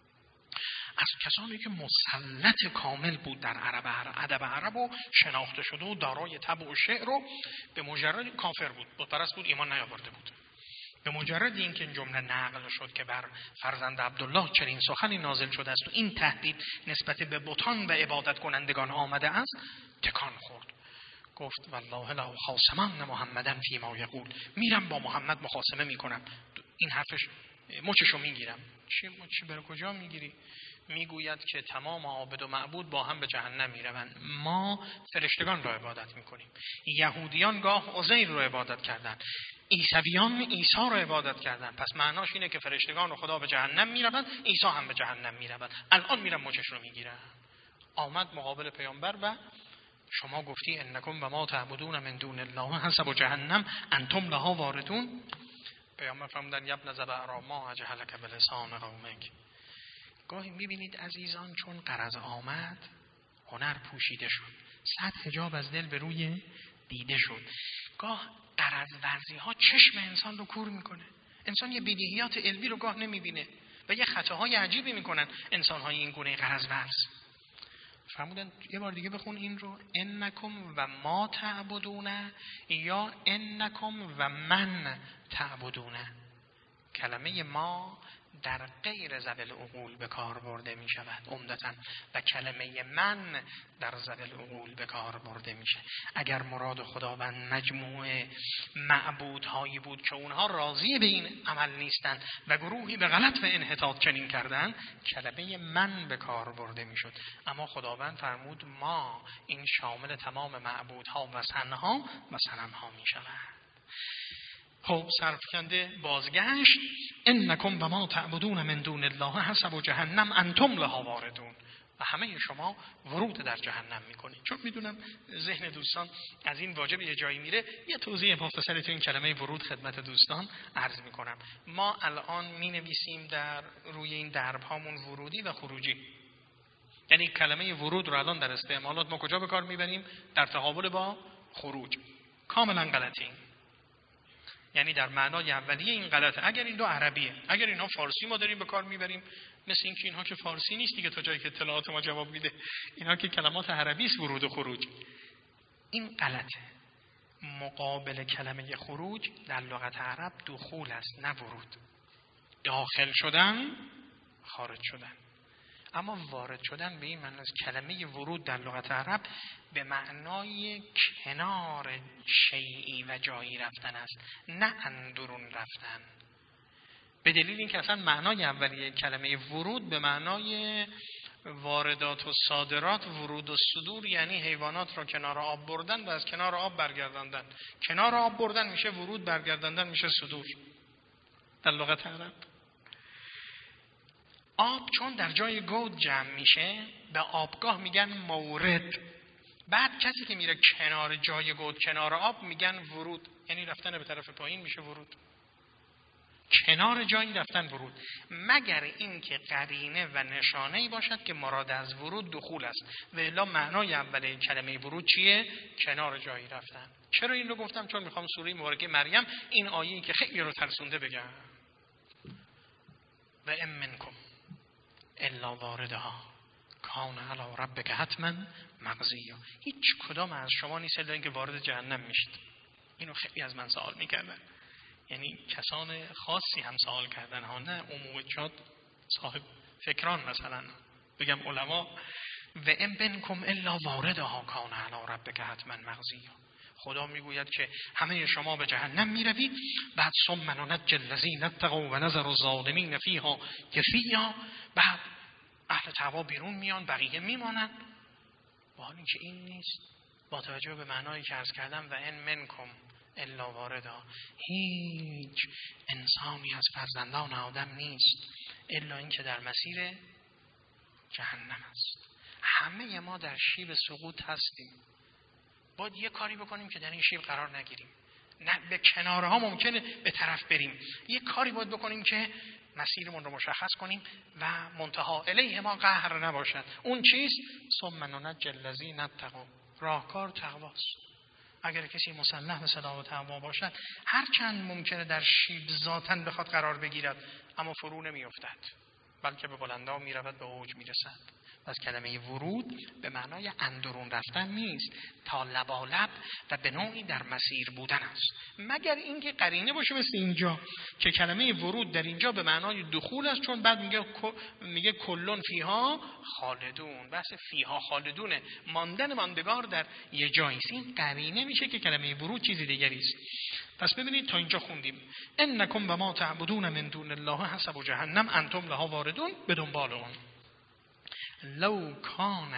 از کسانی که مسلط کامل بود در عرب ادب عرب و شناخته شده و دارای طبع و شعر رو، به مجرد کافر بود، بتپرست بود، ایمان نیاورده بود. به مجرد اینکه این جمله نقل شد که بر فرزند عبدالله چنین سخنی نازل شده است و این تهدید نسبت به بتان و عبادت کنندگان آمده است، تکان خورد. گفت والله لا خاصمن محمدن فیما یقول، میرم با محمد مخاصمه میکنم، این حرفش مچشو میگیرم. چی مچی برای کجا میگیری؟ میگوید که تمام عابد و معبود با هم به جهنم میروند، ما فرشتگان را عبادت میکنیم. یهودیان گاه عزیر رو عبادت کردن، عیسویان عیسی رو عبادت کردن، پس معناش اینه که فرشتگان و خدا به جهنم میروند، عیسی هم به جهنم میروند. الان میرم مچش رو میگیرم. آمد مقابل پیامبر و شما گفتی انکم و ما تعبدون من دون الله حسب جهنم انتم لها واردون. پیامبر فرمودن یبن زبعرا ما اجهلک بلسان قومک. گاهی میبینید عزیزان چون غرض آمد هنر پوشیده شد، صد حجاب از دل به روی دیده شد. گاه غرض ورزی ها چشم انسان رو کور میکنه، انسان یه بدیهیات علمی رو گاه نمیبینه و یه خطاهای عجیبی میکنن انسان های این گونه غرض ورز. فرمودن یه بار دیگه بخون این رو، انکم و ما تعبدون یا انکم و من تعبدون. کلمه ما در غیر ذوی العقول به کار برده می شود عمدتاً و کلمه من در ذوی العقول به کار برده میشه. اگر مراد خداوند مجموعه معبودهایی بود که اونها راضی به این عمل نیستند و گروهی به غلط و انحطاط چنین کردن، کلمه من به کار برده میشد. اما خداوند فرمود ما، این شامل تمام معبودها و صنمها و صنمها می شود. خب سرفکنده بازگشت، انکم و ما تعبدون من دون الله حسب جهنم انتم لها واردون. و همه شما ورود در جهنم میکنید. چون میدونم ذهن دوستان از این واجب یه جایی میره، یه توضیح مختصری تو این کلمه ورود خدمت دوستان عرض میکنم. ما الان مینویسیم در روی این درب هامون ورودی و خروجی. یعنی کلمه ورود رو الان در استعمالات ما کجا به کار میبریم؟ در تقابل با خروج. کاملا غلطی. یعنی در معنای اولیه این غلطه. اگر این دو عربیه، اگر اینها فارسی ما داریم به کار میبریم، مثل این که اینها که فارسی نیست دیگه، تا جایی که اطلاعات ما جواب میده، اینها که کلمات عربی است، ورود و خروج. این غلطه. مقابل کلمه خروج در لغت عرب دخول است، نه ورود. داخل شدن، خارج شدن. اما وارد شدن به این معنی است. کلمه ورود در لغت عرب به معنای کنار شیئی و جایی رفتن است، نه اندرون رفتن. به دلیل اینکه اصلا معنای اولیه کلمه ورود به معنای واردات و صادرات، ورود و صدور یعنی حیوانات را کنار آب بردن و از کنار آب برگرداندن. کنار آب بردن میشه ورود، برگرداندن میشه صدور در لغت عرب. آب چون در جای گود جمع میشه به آبگاه میگن مورد. بعد کسی که میره کنار جای گود، کنار آب، میگن ورود. یعنی رفتن به طرف پایین میشه ورود. کنار جایی رفتن ورود، مگر اینکه قرینه و نشانه‌ای باشد که مراد از ورود دخول است. و الا معنای اولیه کلمه ورود چیه؟ کنار جایی رفتن. چرا این رو گفتم؟ چون میخوام سوره مبارکه مریم این آیه‌ای که خیلی رو ترسونده بگم. و ام منکم الا واردها کان علی ربک حتما مقضیا. هیچ کدام از شما نیست الا اینکه وارد جهنم میشید. اینو خیلی از من سوال میکردن، یعنی کسان خاصی هم سوال کردن ها، نه عموم جاد صاحب فکران مثلا بگم علما. و ام منکم الا واردها کان علی ربک حتما مقضیا. خدا میگوید که همه شما به جهنم میروید، بعد ثم ننجی الذین اتقوا و نذر الظالمین فیها جثیا. بعد اهل تقوا بیرون میان، بقیه میمانن. با حال اینکه این نیست، با توجه به معنایی که عرض کردم و ان منکم الا واردها، هیچ انسانی از فرزندان آدم نیست الا اینکه در مسیر جهنم است. همه ما در شیب سقوط هستیم. باید یه کاری بکنیم که در این شیب قرار نگیریم. نه به کنارها ممکنه به طرف بریم. یه کاری باید بکنیم که مسیرمون رو مشخص کنیم و منتها الیه ما قهر نباشد. اون چیست؟ ثم ننجی الذین اتقوا. راهکار تقواست. اگر کسی مسلح به صلاح و تقوا باشد، هر چند ممکنه در شیب ذاتاً بخواد قرار بگیرد، اما فرو نمیافتد، بلکه به بلندا میرود، به اوج میرسد. از کلمه ورود به معنای اندرون رفتن نیست، تا لبالب و به نوعی در مسیر بودن است، مگر اینکه قرینه باشه مثل اینجا که کلمه ورود در اینجا به معنای دخول است، چون بعد میگه میگه کلون فیها خالدون، بحث فیها خالدونه، ماندن ماندگار در یه جایی است. این قرینه میشه که کلمه ورود چیزی دیگری است. پس ببینید تا اینجا خوندیم انکم بما تعبدون من دون الله حسب جهنم انتم لها واردون، به دنبال اون لو کان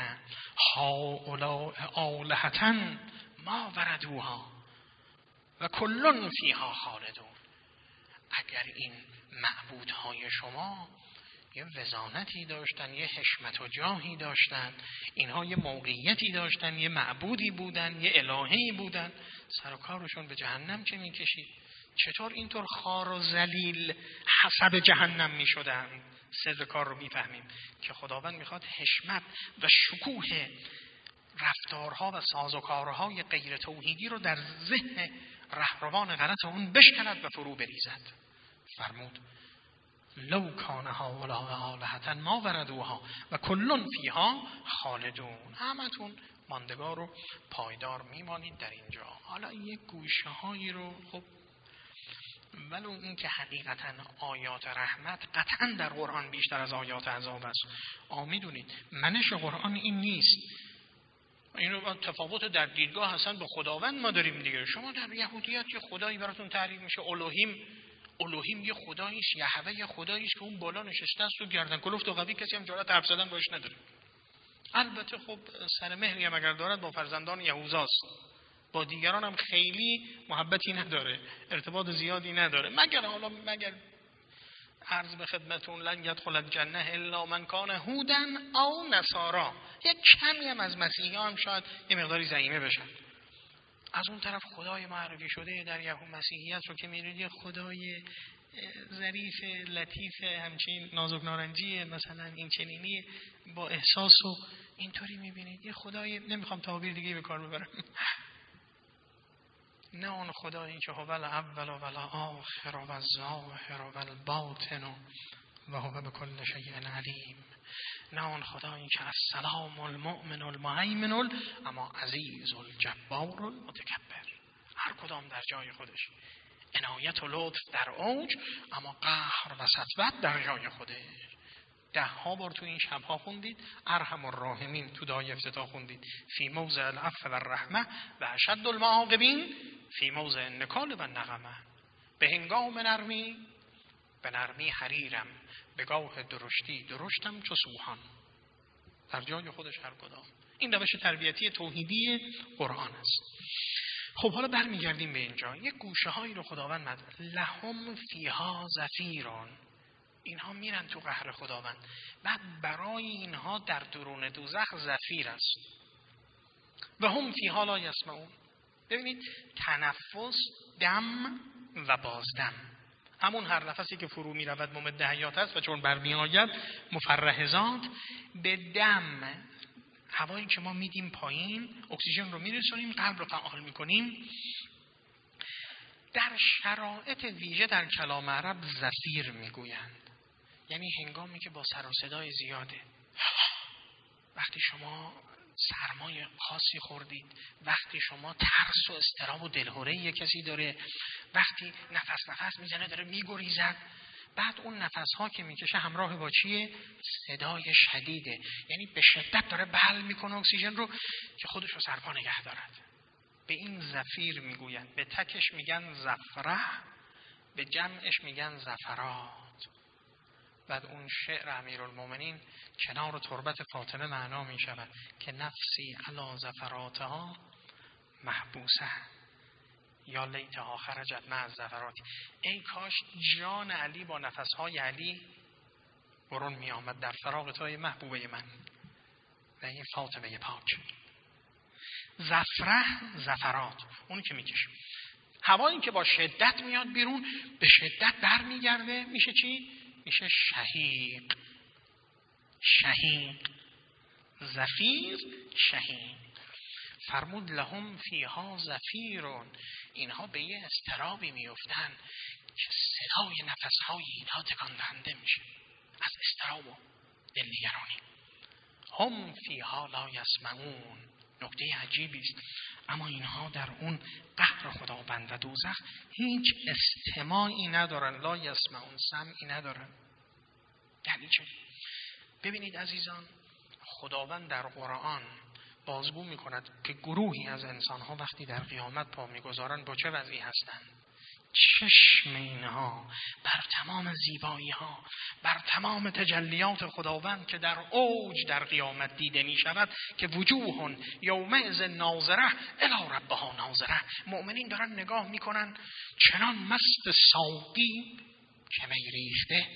هؤلاء آلهة ما وردوها و کلون فیها خالدون. اگر این معبودهای شما یه وزانتی داشتن، یه حشمت و جاهی داشتن، اینها یه موقعیتی داشتن، یه معبودی بودن، یه الهی بودن، سر و کارشون به جهنم چه میکشید؟ چطور اینطور خار و ذلیل حسب جهنم میشدن؟ سر کار رو میفهمیم که خداوند میخواد حشمت و شکوه رفتارها و سازوکارهای غیر توحیدی رو در ذهن رهروان غلط اون بشکند و فرو بریزد. فرمود لو کان هؤلاء آلهة ما وردوها و کلون فیها خالدون، همتون ماندگار و پایدار میمانید در اینجا. حالا یک گوشه هایی رو خب ولو این که حقیقتا آیات رحمت قطعا در قرآن بیشتر از آیات عذاب است. آ میدونید منش قرآن این نیست، اینو تفاوت در دیدگاه هستن به خداوند ما داریم دیگه. شما در یهودیت یه خدایی براتون تعریف میشه، الوهیم، الوهیم یه خدایی است، یهوه یه خدایی است که اون بالا نشسته است و گردن کلفت و قوی، کسی هم جرأت حرف زدن باش نداره. البته خب سر مهری هم اگر دارد با فرزندان یهوذاست، با دیگران هم خیلی محبتی نداره، ارتباط زیادی نداره، مگر حالا مگر عرض به خدمتون لن یدخل الجنه الا من کان هودا او نصارا، یک کمی هم از مسیحی هم شاید یه مقداری زعیمه بشن. از اون طرف خدای معرفی شده در یهود مسیحیت رو که میرید یه خدای ظریف لطیف همچین نازک نارنجی مثلا این چنینی با احساس و اینطوری میبینید، یه خدای نمیخوام تعبیر دیگه به کار ببرم، نه اون خدایی که هو الاول و الاخر و الظاهر و الباطن و هو بكل شیء علیم، نه اون خدایی که السلام المؤمن المهیمن اما عزیز الجبار المتکبر، هر کدام در جای خودش، عنایت و لطف در اوج اما قهر و سطوت در جای خودش. ده ها بار تو این شبها خوندید ارحم الراحمین تو دعای افتتاح خوندید فی موضع العفو و الرحمه و اشد المعاقبین فی موضع النکال و النقمه. به هنگام نرمی به نرمی حریرم، به گاه درشتی درشتم چو سوهان، در جای خودش هر کدام. این روش تربیتی توحیدی قرآن است. خب حالا برمیگردیم به اینجا، یک گوشه هایی رو خداوند مد لهم فیها زفیرون، اینها میرن تو قهر خداوند، بعد برای اینها در درون دوزخ زفیر است. و هم فیها لا یسمعون. ببینید تنفس، دم و بازدم، همون هر نفسی که فرو میرود ممد حیات است و چون برمی آید مفرحزات، به دم هوایی که ما میدیم پایین اکسیژن رو میرسونیم، قلب رو فعال میکنیم. در شرایط ویژه در کلام عرب زفیر میگویند، یعنی هنگامی که با سر و صدای زیاده، وقتی شما سرمای خاصی خوردید، وقتی شما ترس و اضطراب و دلهوره کسی داره، وقتی نفس نفس میزنه داره میگریزد، بعد اون نفس ها که میکشه همراه با چیه؟ صدای شدیده، یعنی به شدت داره بل میکنه اکسیژن رو که خودش رو سرپا نگه دارد. به این زفیر میگویند، به تکش میگن زفره، به جمعش میگن زفرات. بعد اون شعر امیرالمومنین کنار تربت فاطمه معنا می شود که نفسی علی زفراتها محبوسه یا لیتها خرجت مع زفرات، ای کاش جان علی با نفسهای علی برون می آمد در فراغ توی محبوبه من و این فاطمه پاک. زفره زفرات، اونی که می کشم هوایی که با شدت میاد بیرون به شدت بر می گرده، میشه چی؟ میشه شهیق. شهیق زفیر شهیق. فرمود لهم فیها زفیرون، اینها به یه اضطرابی میفتن که صدای نفسهای اینها تکان دهنده میشه از اضطراب و دلنگرانی. هم فیها لا یسمعون. نکته عجیبی است. اما اینها در اون قهر خداوند و دوزخ هیچ استماعی ندارن. لا یسمعون، سمعی ندارن. یعنی چه؟ ببینید عزیزان، خداوند در قرآن بازگو می کند که گروهی از انسانها وقتی در قیامت پا می گذارن با چه وضعی هستند. چشم اینها بر تمام زیبایی ها، بر تمام تجلیات خداوند که در اوج در قیامت دیده می شود که وجوه یومئذ ناظره الی ربها ناظره. مؤمنین دارن نگاه می کنن چنان مست ساقی که می ریخته.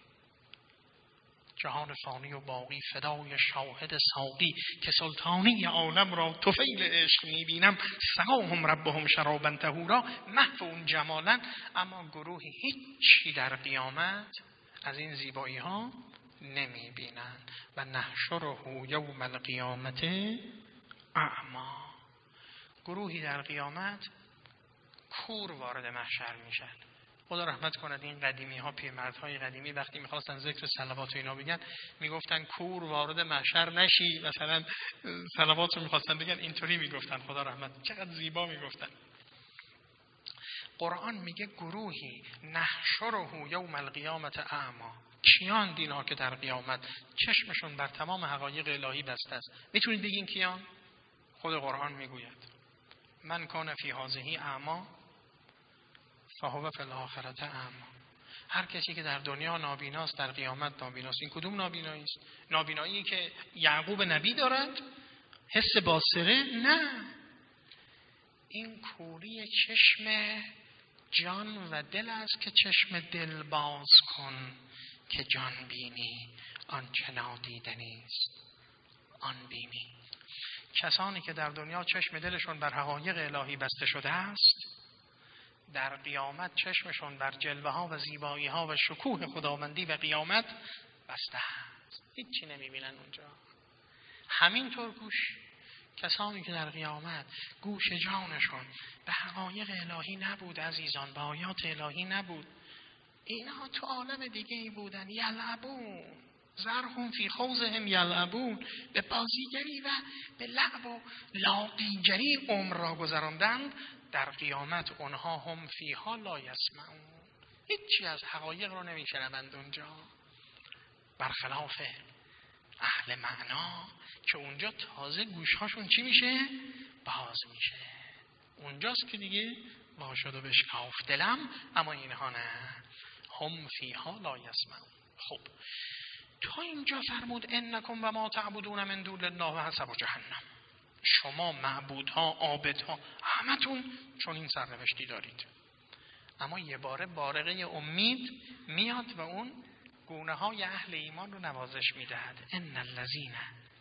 جهان فانی و باقی فدای شاهد ساقی که سلطانی عالم را طفیل عشق میبینم. سقاهم ربهم شرابا طهورا. محو اون جمالا. اما گروهی هیچی در قیامت از این زیبایی ها نمیبینن. و نحشره یوم القیامت اعما. گروهی در قیامت کور وارد محشر میشن. خدا رحمت کند این قدیمی ها، پیرمردهای قدیمی وقتی میخواستن ذکر صلوات و اینا بگن میگفتن کور وارد محشر نشی. مثلا صلوات رو میخواستن بگن اینطوری میگفتن. خدا رحمت، چقدر زیبا میگفتن. قرآن میگه گروهی نحشره یوم القیامت اعما. کیان دینا که در قیامت چشمشون بر تمام حقایق الهی بسته است؟ میتونید بگین کیان؟ خود قرآن میگوید من کان فی هذه اعما فهو فی الاخرة اعما. هر کسی که در دنیا نابیناست در قیامت نابیناست. این کدوم نابینایی است؟ نابینایی که یعقوب نبی دارد؟ حس باصره؟ نه، این کوری چشم جان و دل است که چشم دل باز کن که جان بینی آنچه نادیدنی است آن بینی. کسانی که در دنیا چشم دلشون بر حقایق الهی بسته شده است، در قیامت چشمشون بر جلوه ها و زیبایی ها و شکوه خداوندی و قیامت بسته است، هیچی نمیبینن اونجا. همینطور گوش کسانی که در قیامت گوش جانشون به حقایق الهی نبود عزیزان، به آیات الهی نبود، اینها تو عالم دیگه ای بودن. یلعبون ذرهم فی خوضهم یلعبون، به بازیگری و به لعب و لاقیگری عمر را گذراندند. در قیامت اونها هم فیها لا یسمعون، هیچی از حقایق رو نمیشنوند اونجا، برخلاف اهل معنا که اونجا تازه گوشهاشون چی میشه؟ باز میشه. اونجاست که دیگه با شد و بشکاف دلم، اما اینها نه، هم فیها لا یسمعون. خب تا اینجا فرمود انکم و ما تعبدون من دون الله حسب جهنم، شما معبودها عابدها همتون چون این سرنوشتی دارید. اما یه باره بارقه امید میاد و اون گونه های اهل ایمان رو نوازش میدهد. ان الذین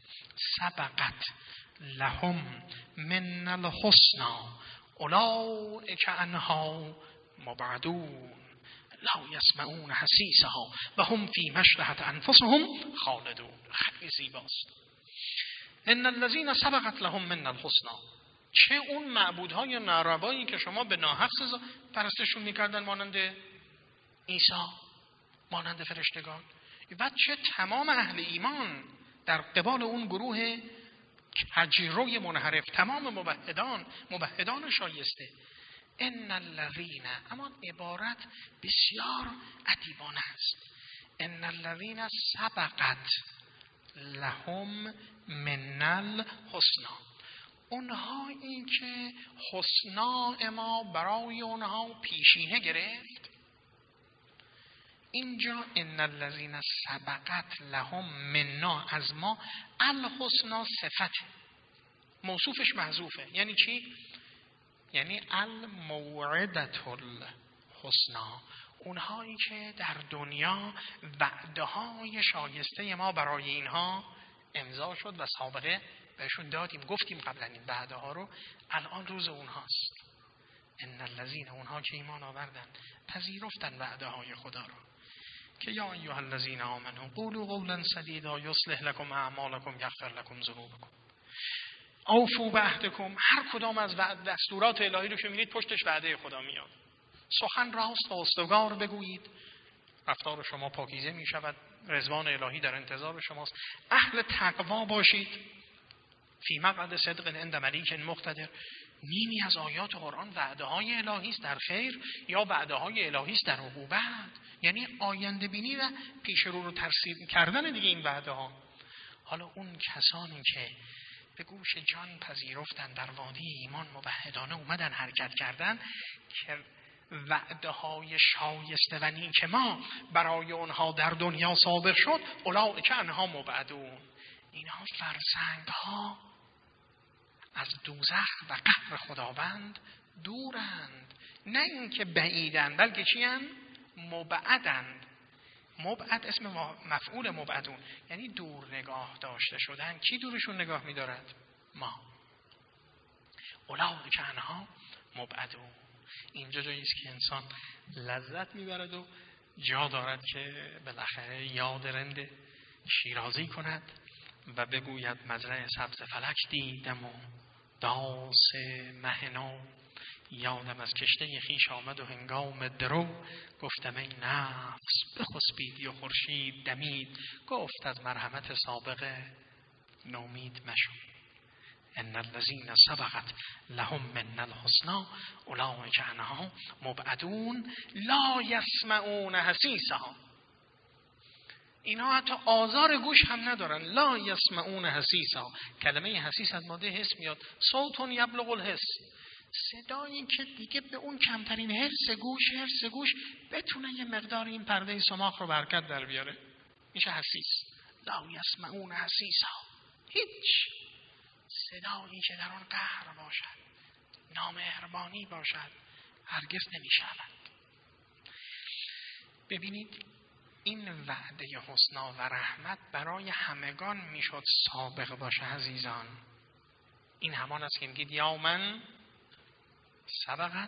سبقت لهم من الحسنى اولئک عنها مبعدون لا یسمعون حسیسها و هم فی مشتهت انفسهم خالدون. خیلی زیباست. ان الذین سبقت لهم من الحسنى، چه اون معبودهای ناروایی که شما به ناحق سزا پرستشون میکردن مانند عیسی، مانند فرشتگان، و چه تمام اهل ایمان در قبال اون گروه کجروی منحرف، تمام موحدان موحدان شایسته. ان الذین، اما عبارت بسیار ادیبانه است. ان الذین سبقت لهم من الحسنى، اونها این که حسنا ما برای اونها پیشینه گرفت. اینجا ان الذین سبقت لهم منا، از ما، الحسنا صفت موصوفش محذوفه. یعنی چی؟ یعنی الموعدة الحسنا، اونهایی که در دنیا وعده های شایسته ما برای اینها امضا شد و سابقه بهشون دادیم، گفتیم قبلا این وعده ها رو، الان روز اونهاست. ان الذین، اونها که ایمان آوردن پذیرفتن وعده های خدا رو، که یا ایها الذین آمنوا قولوا قولا سدیدا یصلح لكم اعمالکم یغفر لكم ذنوبکم اوفوا بعهدکم. هر کدام از دستورات الهی رو شنیدید پشتش وعده خدا میاد. سخن راست و استوار بگویید، رفتار شما پاکیزه می شود، رضوان الهی در انتظار شماست. اهل تقوا باشید. فی مقعد صدق عند ملیک مقتدر. نیمی از آیات قرآن وعده های الهی است در خیر یا وعده های الهی است در عقوبت، یعنی آینده بینی و پیش رو رو ترسیم کردن دیگه این وعده ها. حالا اون کسانی که به گوش جان پذیرفتن، در وادی ایمان موحدانه اومدن حرکت کردن که وعده های شایسته و نیک ما برای اونها در دنیا صادر شد، اولئک عنها مبعدون. اینها فرسنگ ها از دوزخ و قهر خداوند دورند. نه اینکه بعیدند، بلکه چی اند؟ مبعدند. مبعد اسم مفعول مبعدون، یعنی دور نگاه داشته شدن. کی دورشون نگاه می‌دارد؟ ما. اولئک عنها مبعدون. اینجا جایی است که انسان لذت میبرد و جا دارد که بالاخره یاد رند شیرازی کند و بگوید مزرعه سبز فلک دیدم و داس مهنو، یادم از کشته خیش آمد و هنگام درو، گفتم ای نفس بخسبیدی و خورشید دمید، گفت از مرحمت سابق نومید مشو. ان الذين سبقت لهم من الحسنى اولئک عنها مبعدون لا يسمعون حسیسها. اینها حتی آزار گوش هم ندارن. لا یسمعون حسیسها. کلمه حسیس از ماده حس میاد. صوت یبلغ الحس، صدایی که دیگه به اون کمترین حس گوش حس گوش بتونه یه مقدار این پرده سماخ رو برکت در بیاره، میشه حسیس. لا یسمعون حسیسها. هیچ صدایی که در اون قهر باشد، نامهربانی باشد، هرگز نمیشنوند. ببینید این وعده حسنا و رحمت برای همگان میشد سابق باشه عزیزان. این همان است که میگید یا من سبقت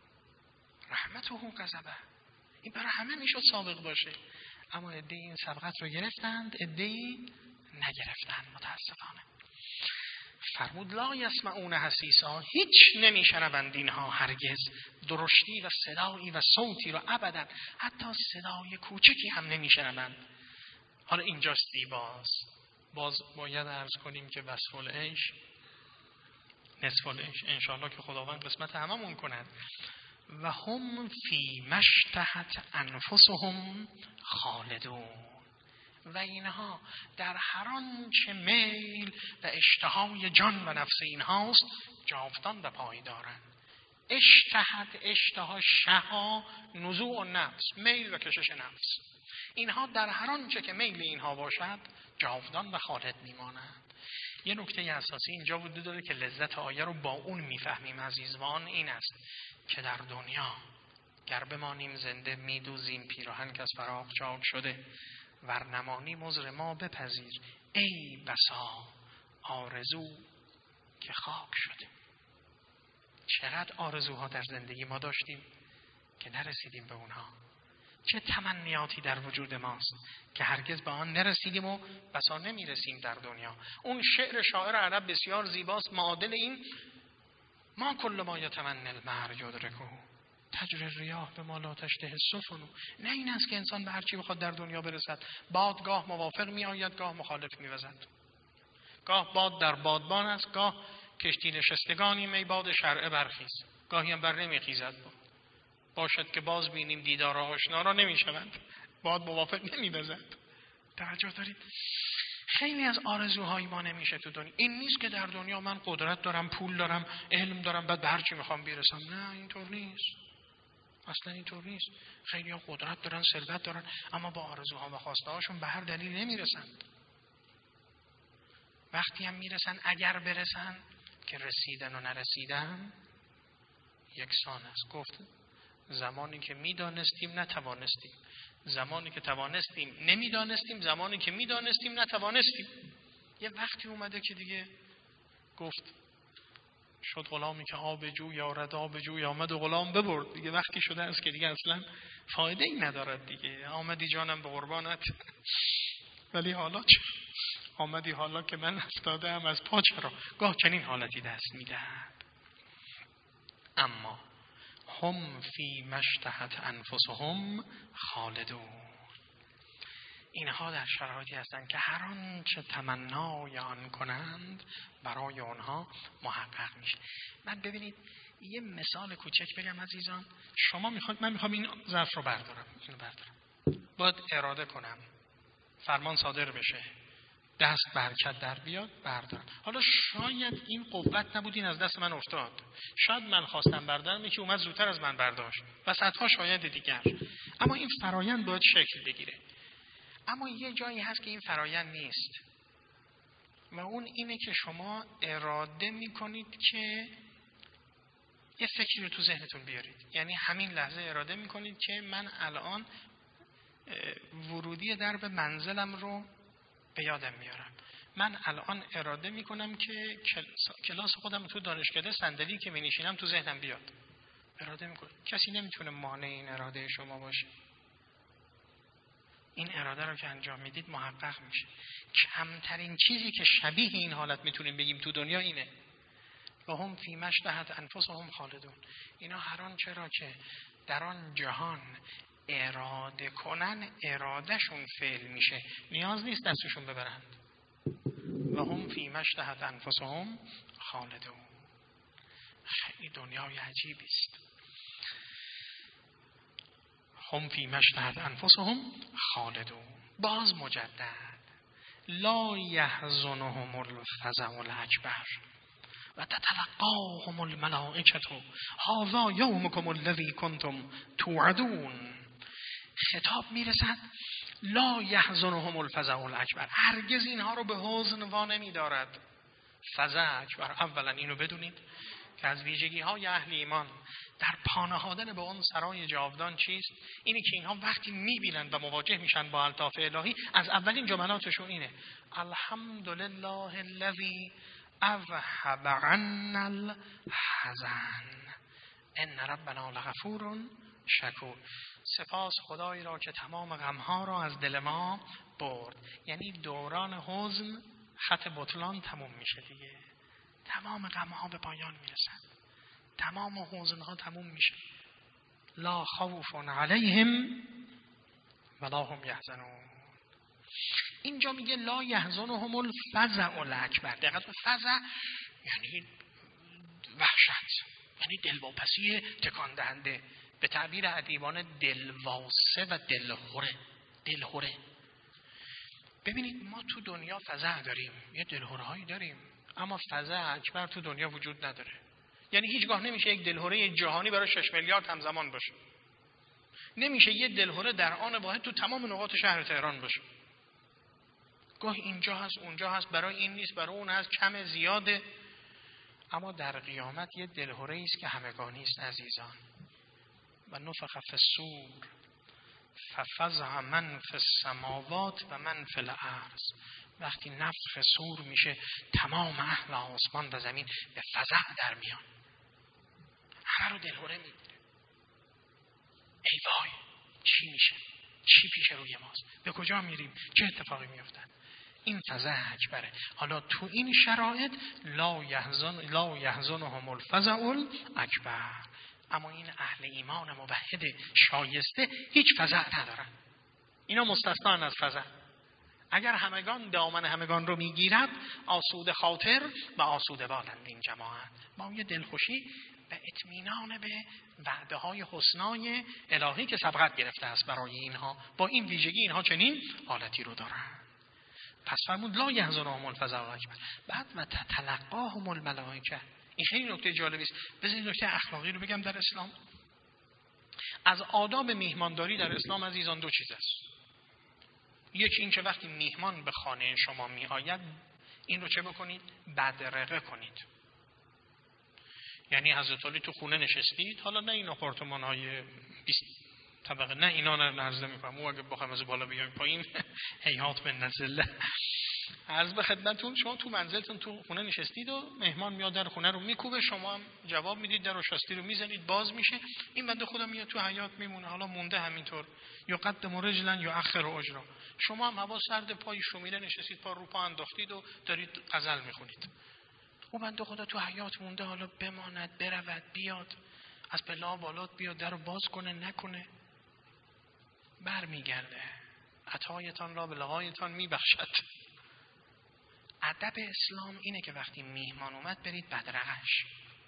رحمته غضبه. این برای همه میشد سابق باشه، اما عده‌ای این سبقت رو گرفتند، عده‌ای نگرفتند متاسفانه. فرمود لا یسمعون حسیسا، هیچ نمیشنوند اینها هرگز درشتی و صدایی و صوتی رو ابدا، حتی صدای کوچکی هم نمیشنوند. حالا اینجاست دیباز، باز باید عرض کنیم که وصف العیش نصف العیش انشاءالله که خداوند قسمت هممون کند. و هم فی مشتهت انفسهم خالدون. و اینها در هر آنچه میل و اشتهای جان و نفس اینهاست جاودان و پایدارند. اشتهت، اشتها، شها، نزوع النفس، میل و کشش نفس. اینها در هر آنچه که میل اینها باشد جاودان و خالد میمانند. یه نکته اساسی اینجا وجود داره که لذت آیه رو با اون میفهمیم عزیزان. این است که در دنیا گر بمانیم زنده میدوزیم پیراهن که از فراق چاک شده، ورنمانی مزر ما بپذیر ای بسا آرزو که خاک شده. چقدر آرزوها در زندگی ما داشتیم که نرسیدیم به اونها. چه تمنیاتی در وجود ماست که هرگز به آن نرسیدیم و بسا نمیرسیم در دنیا. اون شعر شاعر عرب بسیار زیباست، معادل این ما کل ما یتمنی المرء یدرکه تجری الریاح بما لا تشتهی السفن. نه این است که انسان به هر چی بخواد در دنیا برسد باد گاه موافق می آید گاه مخالف می وزد. گاه باد در بادبان است، گاه کشتی نشستگانی می باد شرعه برخیز، گاهی هم بر نمی خیزد. باشد که باز بینیم دیدار آشنا را نمی شوند، باد موافق نمی وزد. توجه دارید؟ خیلی از آرزوهای ما نمیشه تو دنیا. این نیست که در دنیا من قدرت دارم، پول دارم، علم دارم، بعد به هر چی میخوام برسم. نه اینطور نیست، اصلا اینطور نیست. خیلی ها قدرت دارن، ثروت دارن، اما با آرزوها و خواسته هاشون به هر دلیل نمیرسند. وقتی هم میرسن اگر برسن که رسیدن و نرسیدن یکسان است. گفت زمانی که میدانستیم نتوانستیم، زمانی که توانستیم نمیدانستیم، زمانی که میدانستیم نتوانستیم. یه وقتی اومده که دیگه گفت شد غلامی که آب جو یارد آب جو آمد و غلام ببرد. دیگه وقتی شده است که دیگه اصلا فایده ای ندارد دیگه. آمدی جانم به قربانت ولی حالا چه؟ آمدی حالا که من افتاده ام از پا چرا؟ گاه چنین حالتی دست میدهد. اما هم فی مشتهت انفسهم خالدون. اینها در شرایطی هستند که هر آنچه تمنای آن کنند برای آنها محقق میشه. من ببینید یه مثال کوچک بگم عزیزان. شما میخواید، من میخوام این ظرف رو بردارم، اینو بردارم، باید اراده کنم، فرمان صادر بشه، دست برکت در بیاد، بردارم. حالا شاید این قوت نبود، این از دست من افتاد، شاید من خواستم بردارم، یکی اومد زودتر از من برداشت و صدها شاید دیگر. اما این فرایند باید شکل بگیره. اما یه جایی هست که این فرایند نیست و اون اینه که شما اراده میکنید که یه فکری رو تو ذهنتون بیارید. یعنی همین لحظه اراده میکنید که من الان ورودی درب منزلم رو به یادم میارم. من الان اراده میکنم که کلاس خودم تو دانشکده صندلی که مینشینم تو ذهنم بیاد. اراده میکنم. کسی نمیتونه مانع این اراده شما باشه. این اراده رو که انجام میدید محقق میشه. کمترین چیزی که شبیه این حالت میتونیم بگیم تو دنیا اینه. و هم فی ما اشتهت انفسهم خالدون. اینا هر آن چرا که در آن جهان اراده کنن، ارادهشون فعل میشه، نیاز نیست دستشون ببرند. و هم فی ما اشتهت انفسهم خالدون. خیلی دنیای عجیبی است. هم فی ما اشتهت انفسهم خالدون. باز مجدد لا یحزنهم الفزع الاکبر و تتلقاهم الملائکة هذا یومکم الذی کنتم توعدون. خطاب میرسد لا یحزنهم الفزع الاکبر. هرگز اینها رو به حزن وا نمی‌دارد. فزع اکبر، اولا اینو بدونید که از ویژگی های اهل ایمان در پانهادن به اون سرای جاودان چیست؟ اینی که اینها وقتی میبینند و مواجه میشن با الطاف الهی، از اولین جملاتشون اینه الحمدلله الذی اذهب عنا الحزن ان ربنا لغفور شکور. سپاس خدایی را که تمام غمها را از دل ما برد. یعنی دوران حزن، خط بطلان تموم میشه دیگه. تمام غمها به پایان میرسن، تمام حزنها تموم میشه. لا خوف علیهم ولا هم یحزنون. اینجا میگه لا یحزنهم الفزع الاکبر. دقیقاً فزع یعنی وحشت، یعنی دلواپسی تکان دهنده. به تعبیر ادیبان دلواسه و دلهوره. دلهوره. ببینید ما تو دنیا فزع داریم، یه دلهورهایی داریم، اما فزع اکبر تو دنیا وجود نداره. یعنی هیچگاه نمیشه یک دلهوره جهانی برای شش میلیارد همزمان باشه. نمیشه یه دلهوره در آن واحد تو تمام نقاط شهر تهران باشه. گاه اینجا هست اونجا هست، برای این نیست برای اون هست، کم زیاده. اما در قیامت یه دلهوره است که همگانی است عزیزان. و نفخ فی الصور ففزع من فی السماوات و من فی الارض. وقتی نفخ صور میشه تمام اهل آسمان و زمین به فزع در میان، همه رو دلهوره میگیره. ای وای چی میشه، چی پیش روی ماست، به کجا میریم، چه اتفاقی میافتد. این فزع اکبره. حالا تو این شرایط لا یحزن لا یحزنهم الفزع الاکبر. اما این اهل ایمان موحد شایسته هیچ فزع ندارن. اینا مستثنا از فزع. اگر همگان دامن همگان رو میگیرد آسوده خاطر و آسوده بالند این جماعت. با یه دلخوشی و اطمینان به وعده های حسنای الهی که سبقت گرفته است برای اینها، با این ویژگی اینها چنین حالتی رو دارن. پس فرمود لا یحزنهم الفزع الاکبر. بعد و تتلقاهم الملائکه. این خیلی نکته جالبی است. بذارید نکته اخلاقی رو بگم در اسلام. از آداب میهمانداری در اسلام عزیزان دو چیز است. یکی این که وقتی میهمان به خانه شما می آید این رو چه بکنید؟ بدرقه کنید. یعنی حضرت علی تو خونه نشستید، حالا نه این آپارتمان های بیست طبقه، نه اینا نه نرزده میکنم، او اگه بخوایم از بالا بیایم پایین هیهات به نزله. عرض به خدمتتون شما تو منزلتون تو خونه نشستید و مهمان میاد در خونه رو میکوبه، شما هم جواب میدید، در شاستی رو میزنید، باز میشه، این بنده خدا میاد تو حیاط میمونه، حالا مونده همینطور، یا قدم رجلا یا اخر اجرا. شما هم هوا سرد، پای شومیره نشستید، پا رو پا انداختید و دارید غزل میخونید. او بنده خدا تو حیاط مونده، حالا بماند، برود، بیاد، از پله بالات بیاد، درو باز کنه نکنه، برمیگرده. عطایتان را به لقایتان میبخشد. ادب اسلام اینه که وقتی میهمان اومد برید بدرقش،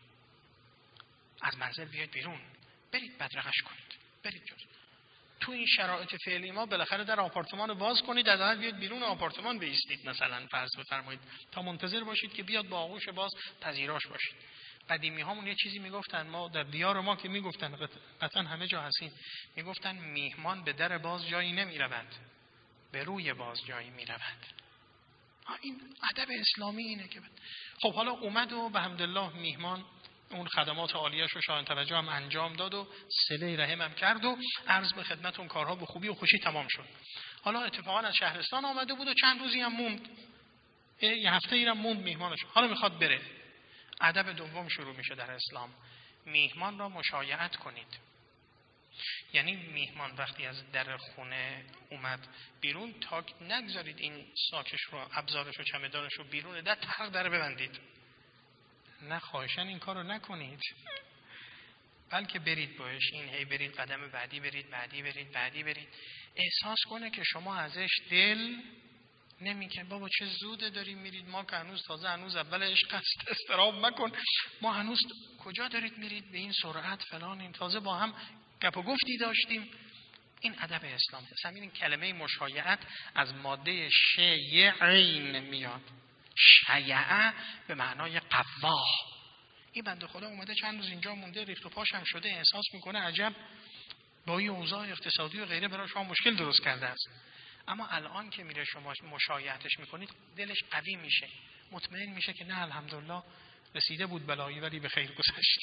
از منزل بیاید بیرون، برید بدرقش کنید، برید جز. تو این شرایط فعلی ما بالاخره در آپارتمان باز کنید، از اول بیاید بیرون آپارتمان بایستید، مثلا فرض بفرمایید تا منتظر باشید که بیاد با آغوش باز پذیراش باشید. قدیمی هامون یه چیزی میگفتن، ما در دیار ما که میگفتن، قطعا همه جا هستین، میگفتن میهمان به در باز جایی نمیرود، به روی باز جایی میرود. این ادب اسلامی اینه که خب حالا اومد و به حمدالله میهمان اون خدمات عالیش رو شایان توجه هم انجام داد و صله رحم هم کرد و عرض به خدمت اون کارها به خوبی و خوشی تمام شد. حالا اتفاقا از شهرستان آمده بود و چند روزی هم موند، یه هفته ای هم موند میهمانش، حالا میخواد بره. ادب دوم شروع میشه در اسلام، میهمان را مشایعت کنید. یعنی میهمان وقتی از در خونه اومد بیرون، تا نگذارید این ساکش رو، ابزارش و چمدانش رو بیرون در تق در ببندید، نه خواهشاً این کار رو نکنید، بلکه برید باش، این هی برید قدم بعدی برید بعدی برید بعدی برید، احساس کنه که شما ازش دل نمیکنه. بابا چه زوده داریم میرید، ما که هنوز تازه هنوز اول عشق است، استراب مکن، ما هنوز کجا دارید میرید به این سرعت فلان، این تازه با هم گپ و گفتی داشتیم. این ادب اسلام است. همین کلمه مشایعت از ماده شیعین میاد، شیعه به معنای قواه. این بنده خدا اومده چند روز اینجا مونده، ریخت و پاش هم شده، احساس میکنه عجب با این اوضاع اقتصادی و غیره برای شما مشکل درست کرده است. اما الان که میره شما مشایعتش میکنید، دلش قوی میشه، مطمئن میشه که نه الحمدلله رسیده بود بلایی ولی به خیر گذشت.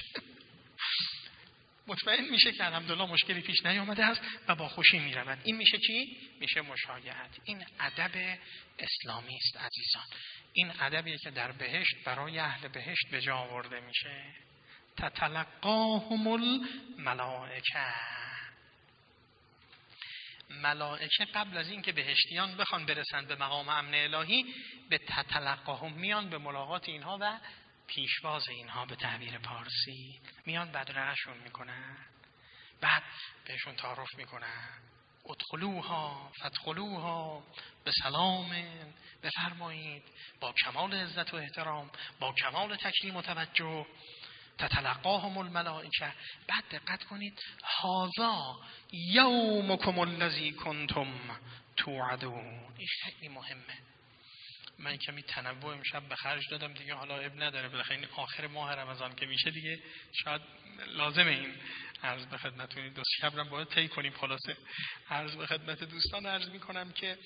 مطمئن میشه که الحمدلله مشکلی پیش نیامده است و با خوشی میرود. این میشه چی؟ میشه مشایعت. این ادب اسلامی است عزیزان. این ادبیه که در بهشت برای اهل بهشت به جا آورده میشه. تتلقاهم الملائکه. ملائکه قبل از این که بهشتیان بخوان برسند به مقام امن الهی، به تتلقاهم میان، به ملاقات اینها و پیشواز اینها به تعبیر پارسی میان، بدرقشون میکنن، بعد بهشون تعارف میکنن، ادخلوها فادخلوها به سلام، بفرمایید، با کمال عزت و احترام، با کمال تکریم و توجه. تتلقاهم الملائکه. بعد دقت کنید، هذا یومکم الذی کنتم توعدون. این خیلی مهمه. من کمی تنوع امشب به خرج دادم دیگه، حالا اب نداره، بالاخره این آخر ماه رمضان که میشه دیگه شاید لازمه این عرض به خدمتتون. دو شب رو باید طی کنیم. خلاصه عرض به خدمت دوستان عرض میکنم که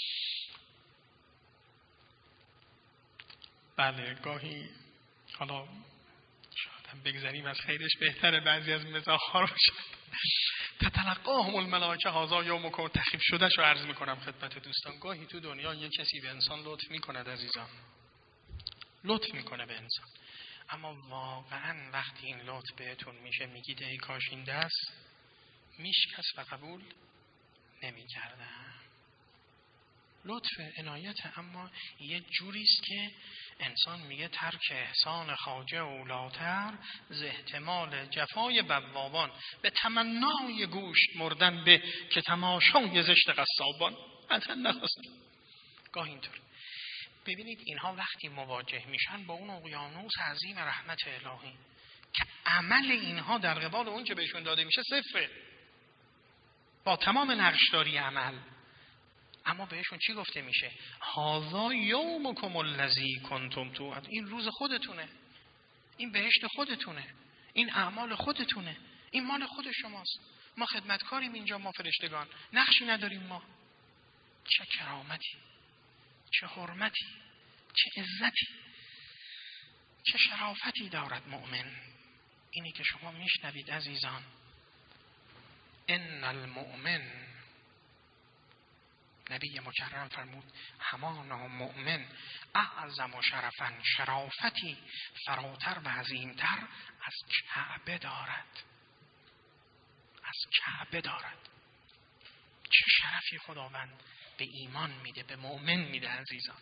بله گاهی حالا شاید هم بگذاریم از خیرش بهتره، بعضی از مزاح‌ها رو شد. تتلقاهم الملائکه هذا یومکم، تخفیف شدهش رو عرض میکنم خدمت دوستان. گاهی تو دنیا یک کسی به انسان لطف میکند عزیزان، لطف میکنه به انسان، اما واقعا وقتی این لطف بهتون میشه میگید ای کاش این دست میشکست و قبول نمیکردم. لطف عنایت، اما یه جوریست که انسان میگه ترک احسان خواجه اولاتر ز احتمال جفای بوابان، به تمنای گوشت مردن به که تماشای زشت قصابان. اصلا نخواستم. گاه اینطور ببینید اینها وقتی مواجه میشن با اون اقیانوس عظیم رحمت الهی که عمل اینها در قبال اون که بهشون داده میشه صفره، با تمام نقشداری عمل، اما بهشون چی گفته میشه؟ هذا یومکم الذی کنتم توعدون. این روز خودتونه، این بهشت خودتونه، این اعمال خودتونه، این مال خود شماست. ما خدمتکاریم اینجا، ما فرشتگان نقشی نداریم. ما چه کرامتی، چه حرمتی، چه عزتی، چه شرافتی دارد مؤمن. اینی که شما میشنوید عزیزان، ان المؤمن، نبی مکرم فرمود همانا مؤمن اعظم و شرفا، شرافتی فراتر و عظیمتر از کعبه دارد. از کعبه دارد. چه شرفی خداوند به ایمان میده، به مؤمن میده عزیزان.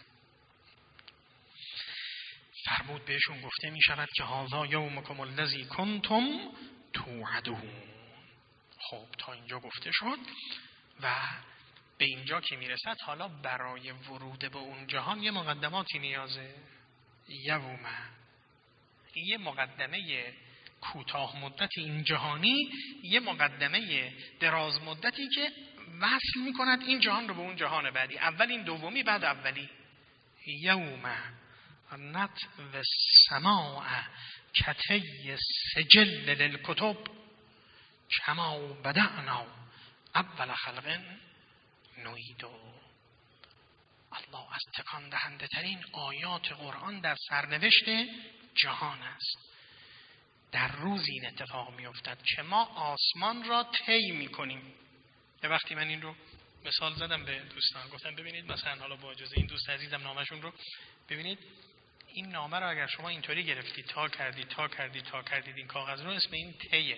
فرمود بهشون گفته میشود که هذا یومکم الذی کنتم توعدون. خب تا اینجا گفته شد و به اینجا که میرسد حالا برای ورود به اون جهان یه مقدماتی نیازه. یوم، یه مقدمه کوتاه مدت این جهانی، یه مقدمه دراز مدتی که وصل میکند این جهان رو به اون جهان بعدی. اول این دومی بعد اولی. یوم نطوی السماء کطی سجل للکتب کما بدأنا اول خلق نعید. الله از تکان دهنده ترین آیات قرآن در سرنوشت جهان است. در روز این اتفاق می افتد که ما آسمان را طی می کنیم. یه وقتی من این رو مثال زدم به دوستان، گفتم ببینید مثلا حالا با اجازه این دوست عزیزم نامشون رو ببینید، این نامه رو اگر شما اینطوری گرفتید تا کردید تا کردید تا کردید این کاغذ رو، اسم این طیه.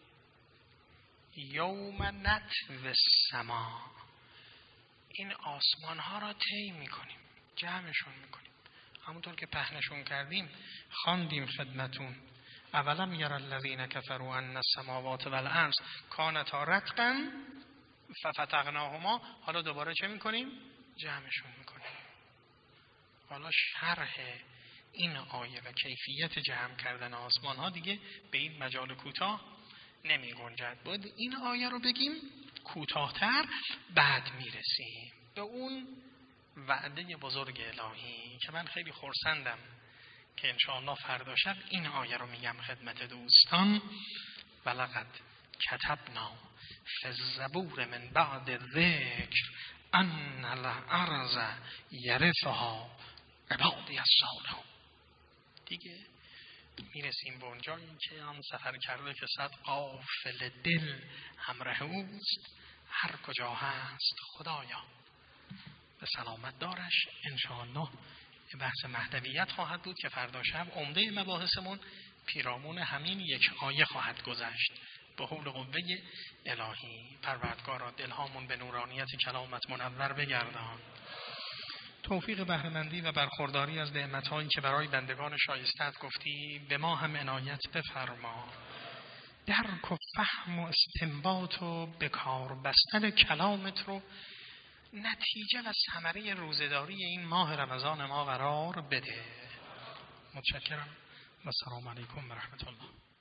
یوم نطوی السما، این آسمان ها را طی میکنیم، جمعشون میکنیم. همونطور که پهنشون کردیم خواندیم خدمتون اولم یر الذین کفروا ان السماوات والارض کانتا رتقا ففتقناهما. حالا دوباره چه میکنیم؟ جمعشون میکنیم. حالا شرح این آیه و کیفیت جمع کردن آسمان ها دیگه به این مجال کوتاه نمی گنجد. باید این آیه رو بگیم کوتاه‌تر، بعد میرسیم به اون وعده بزرگ الهی که من خیلی خرسندم که انشاءالله فردا شب این آیه رو میگم خدمت دوستان. ولقد کتبنا فی الزبور من بعد الذکر ان الارض یرثها عبادی الصالحون. دیگه میرسیم به اونجایی که آن سفر کرده که صد غافل دل همراه اوست، هر کجا هست خدایا به سلامت دارش. انشاءالله بحث مهدویت خواهد بود که فردا شب عمده مباحثمون پیرامون همین یک آیه خواهد گذشت. به حول قوه الهی پروردگارا دلهامون به نورانیت کلامت منور بگردان. توفیق بهره‌مندی و برخورداری از نعمت‌هایی که برای بندگان شایستت گفتی به ما هم عنایت بفرما. درک و فهم و استنباط و به کار بستن کلامت رو نتیجه و ثمره روزه‌داری این ماه رمضان ما قرار بده. متشکرم و السلام علیکم و رحمت الله.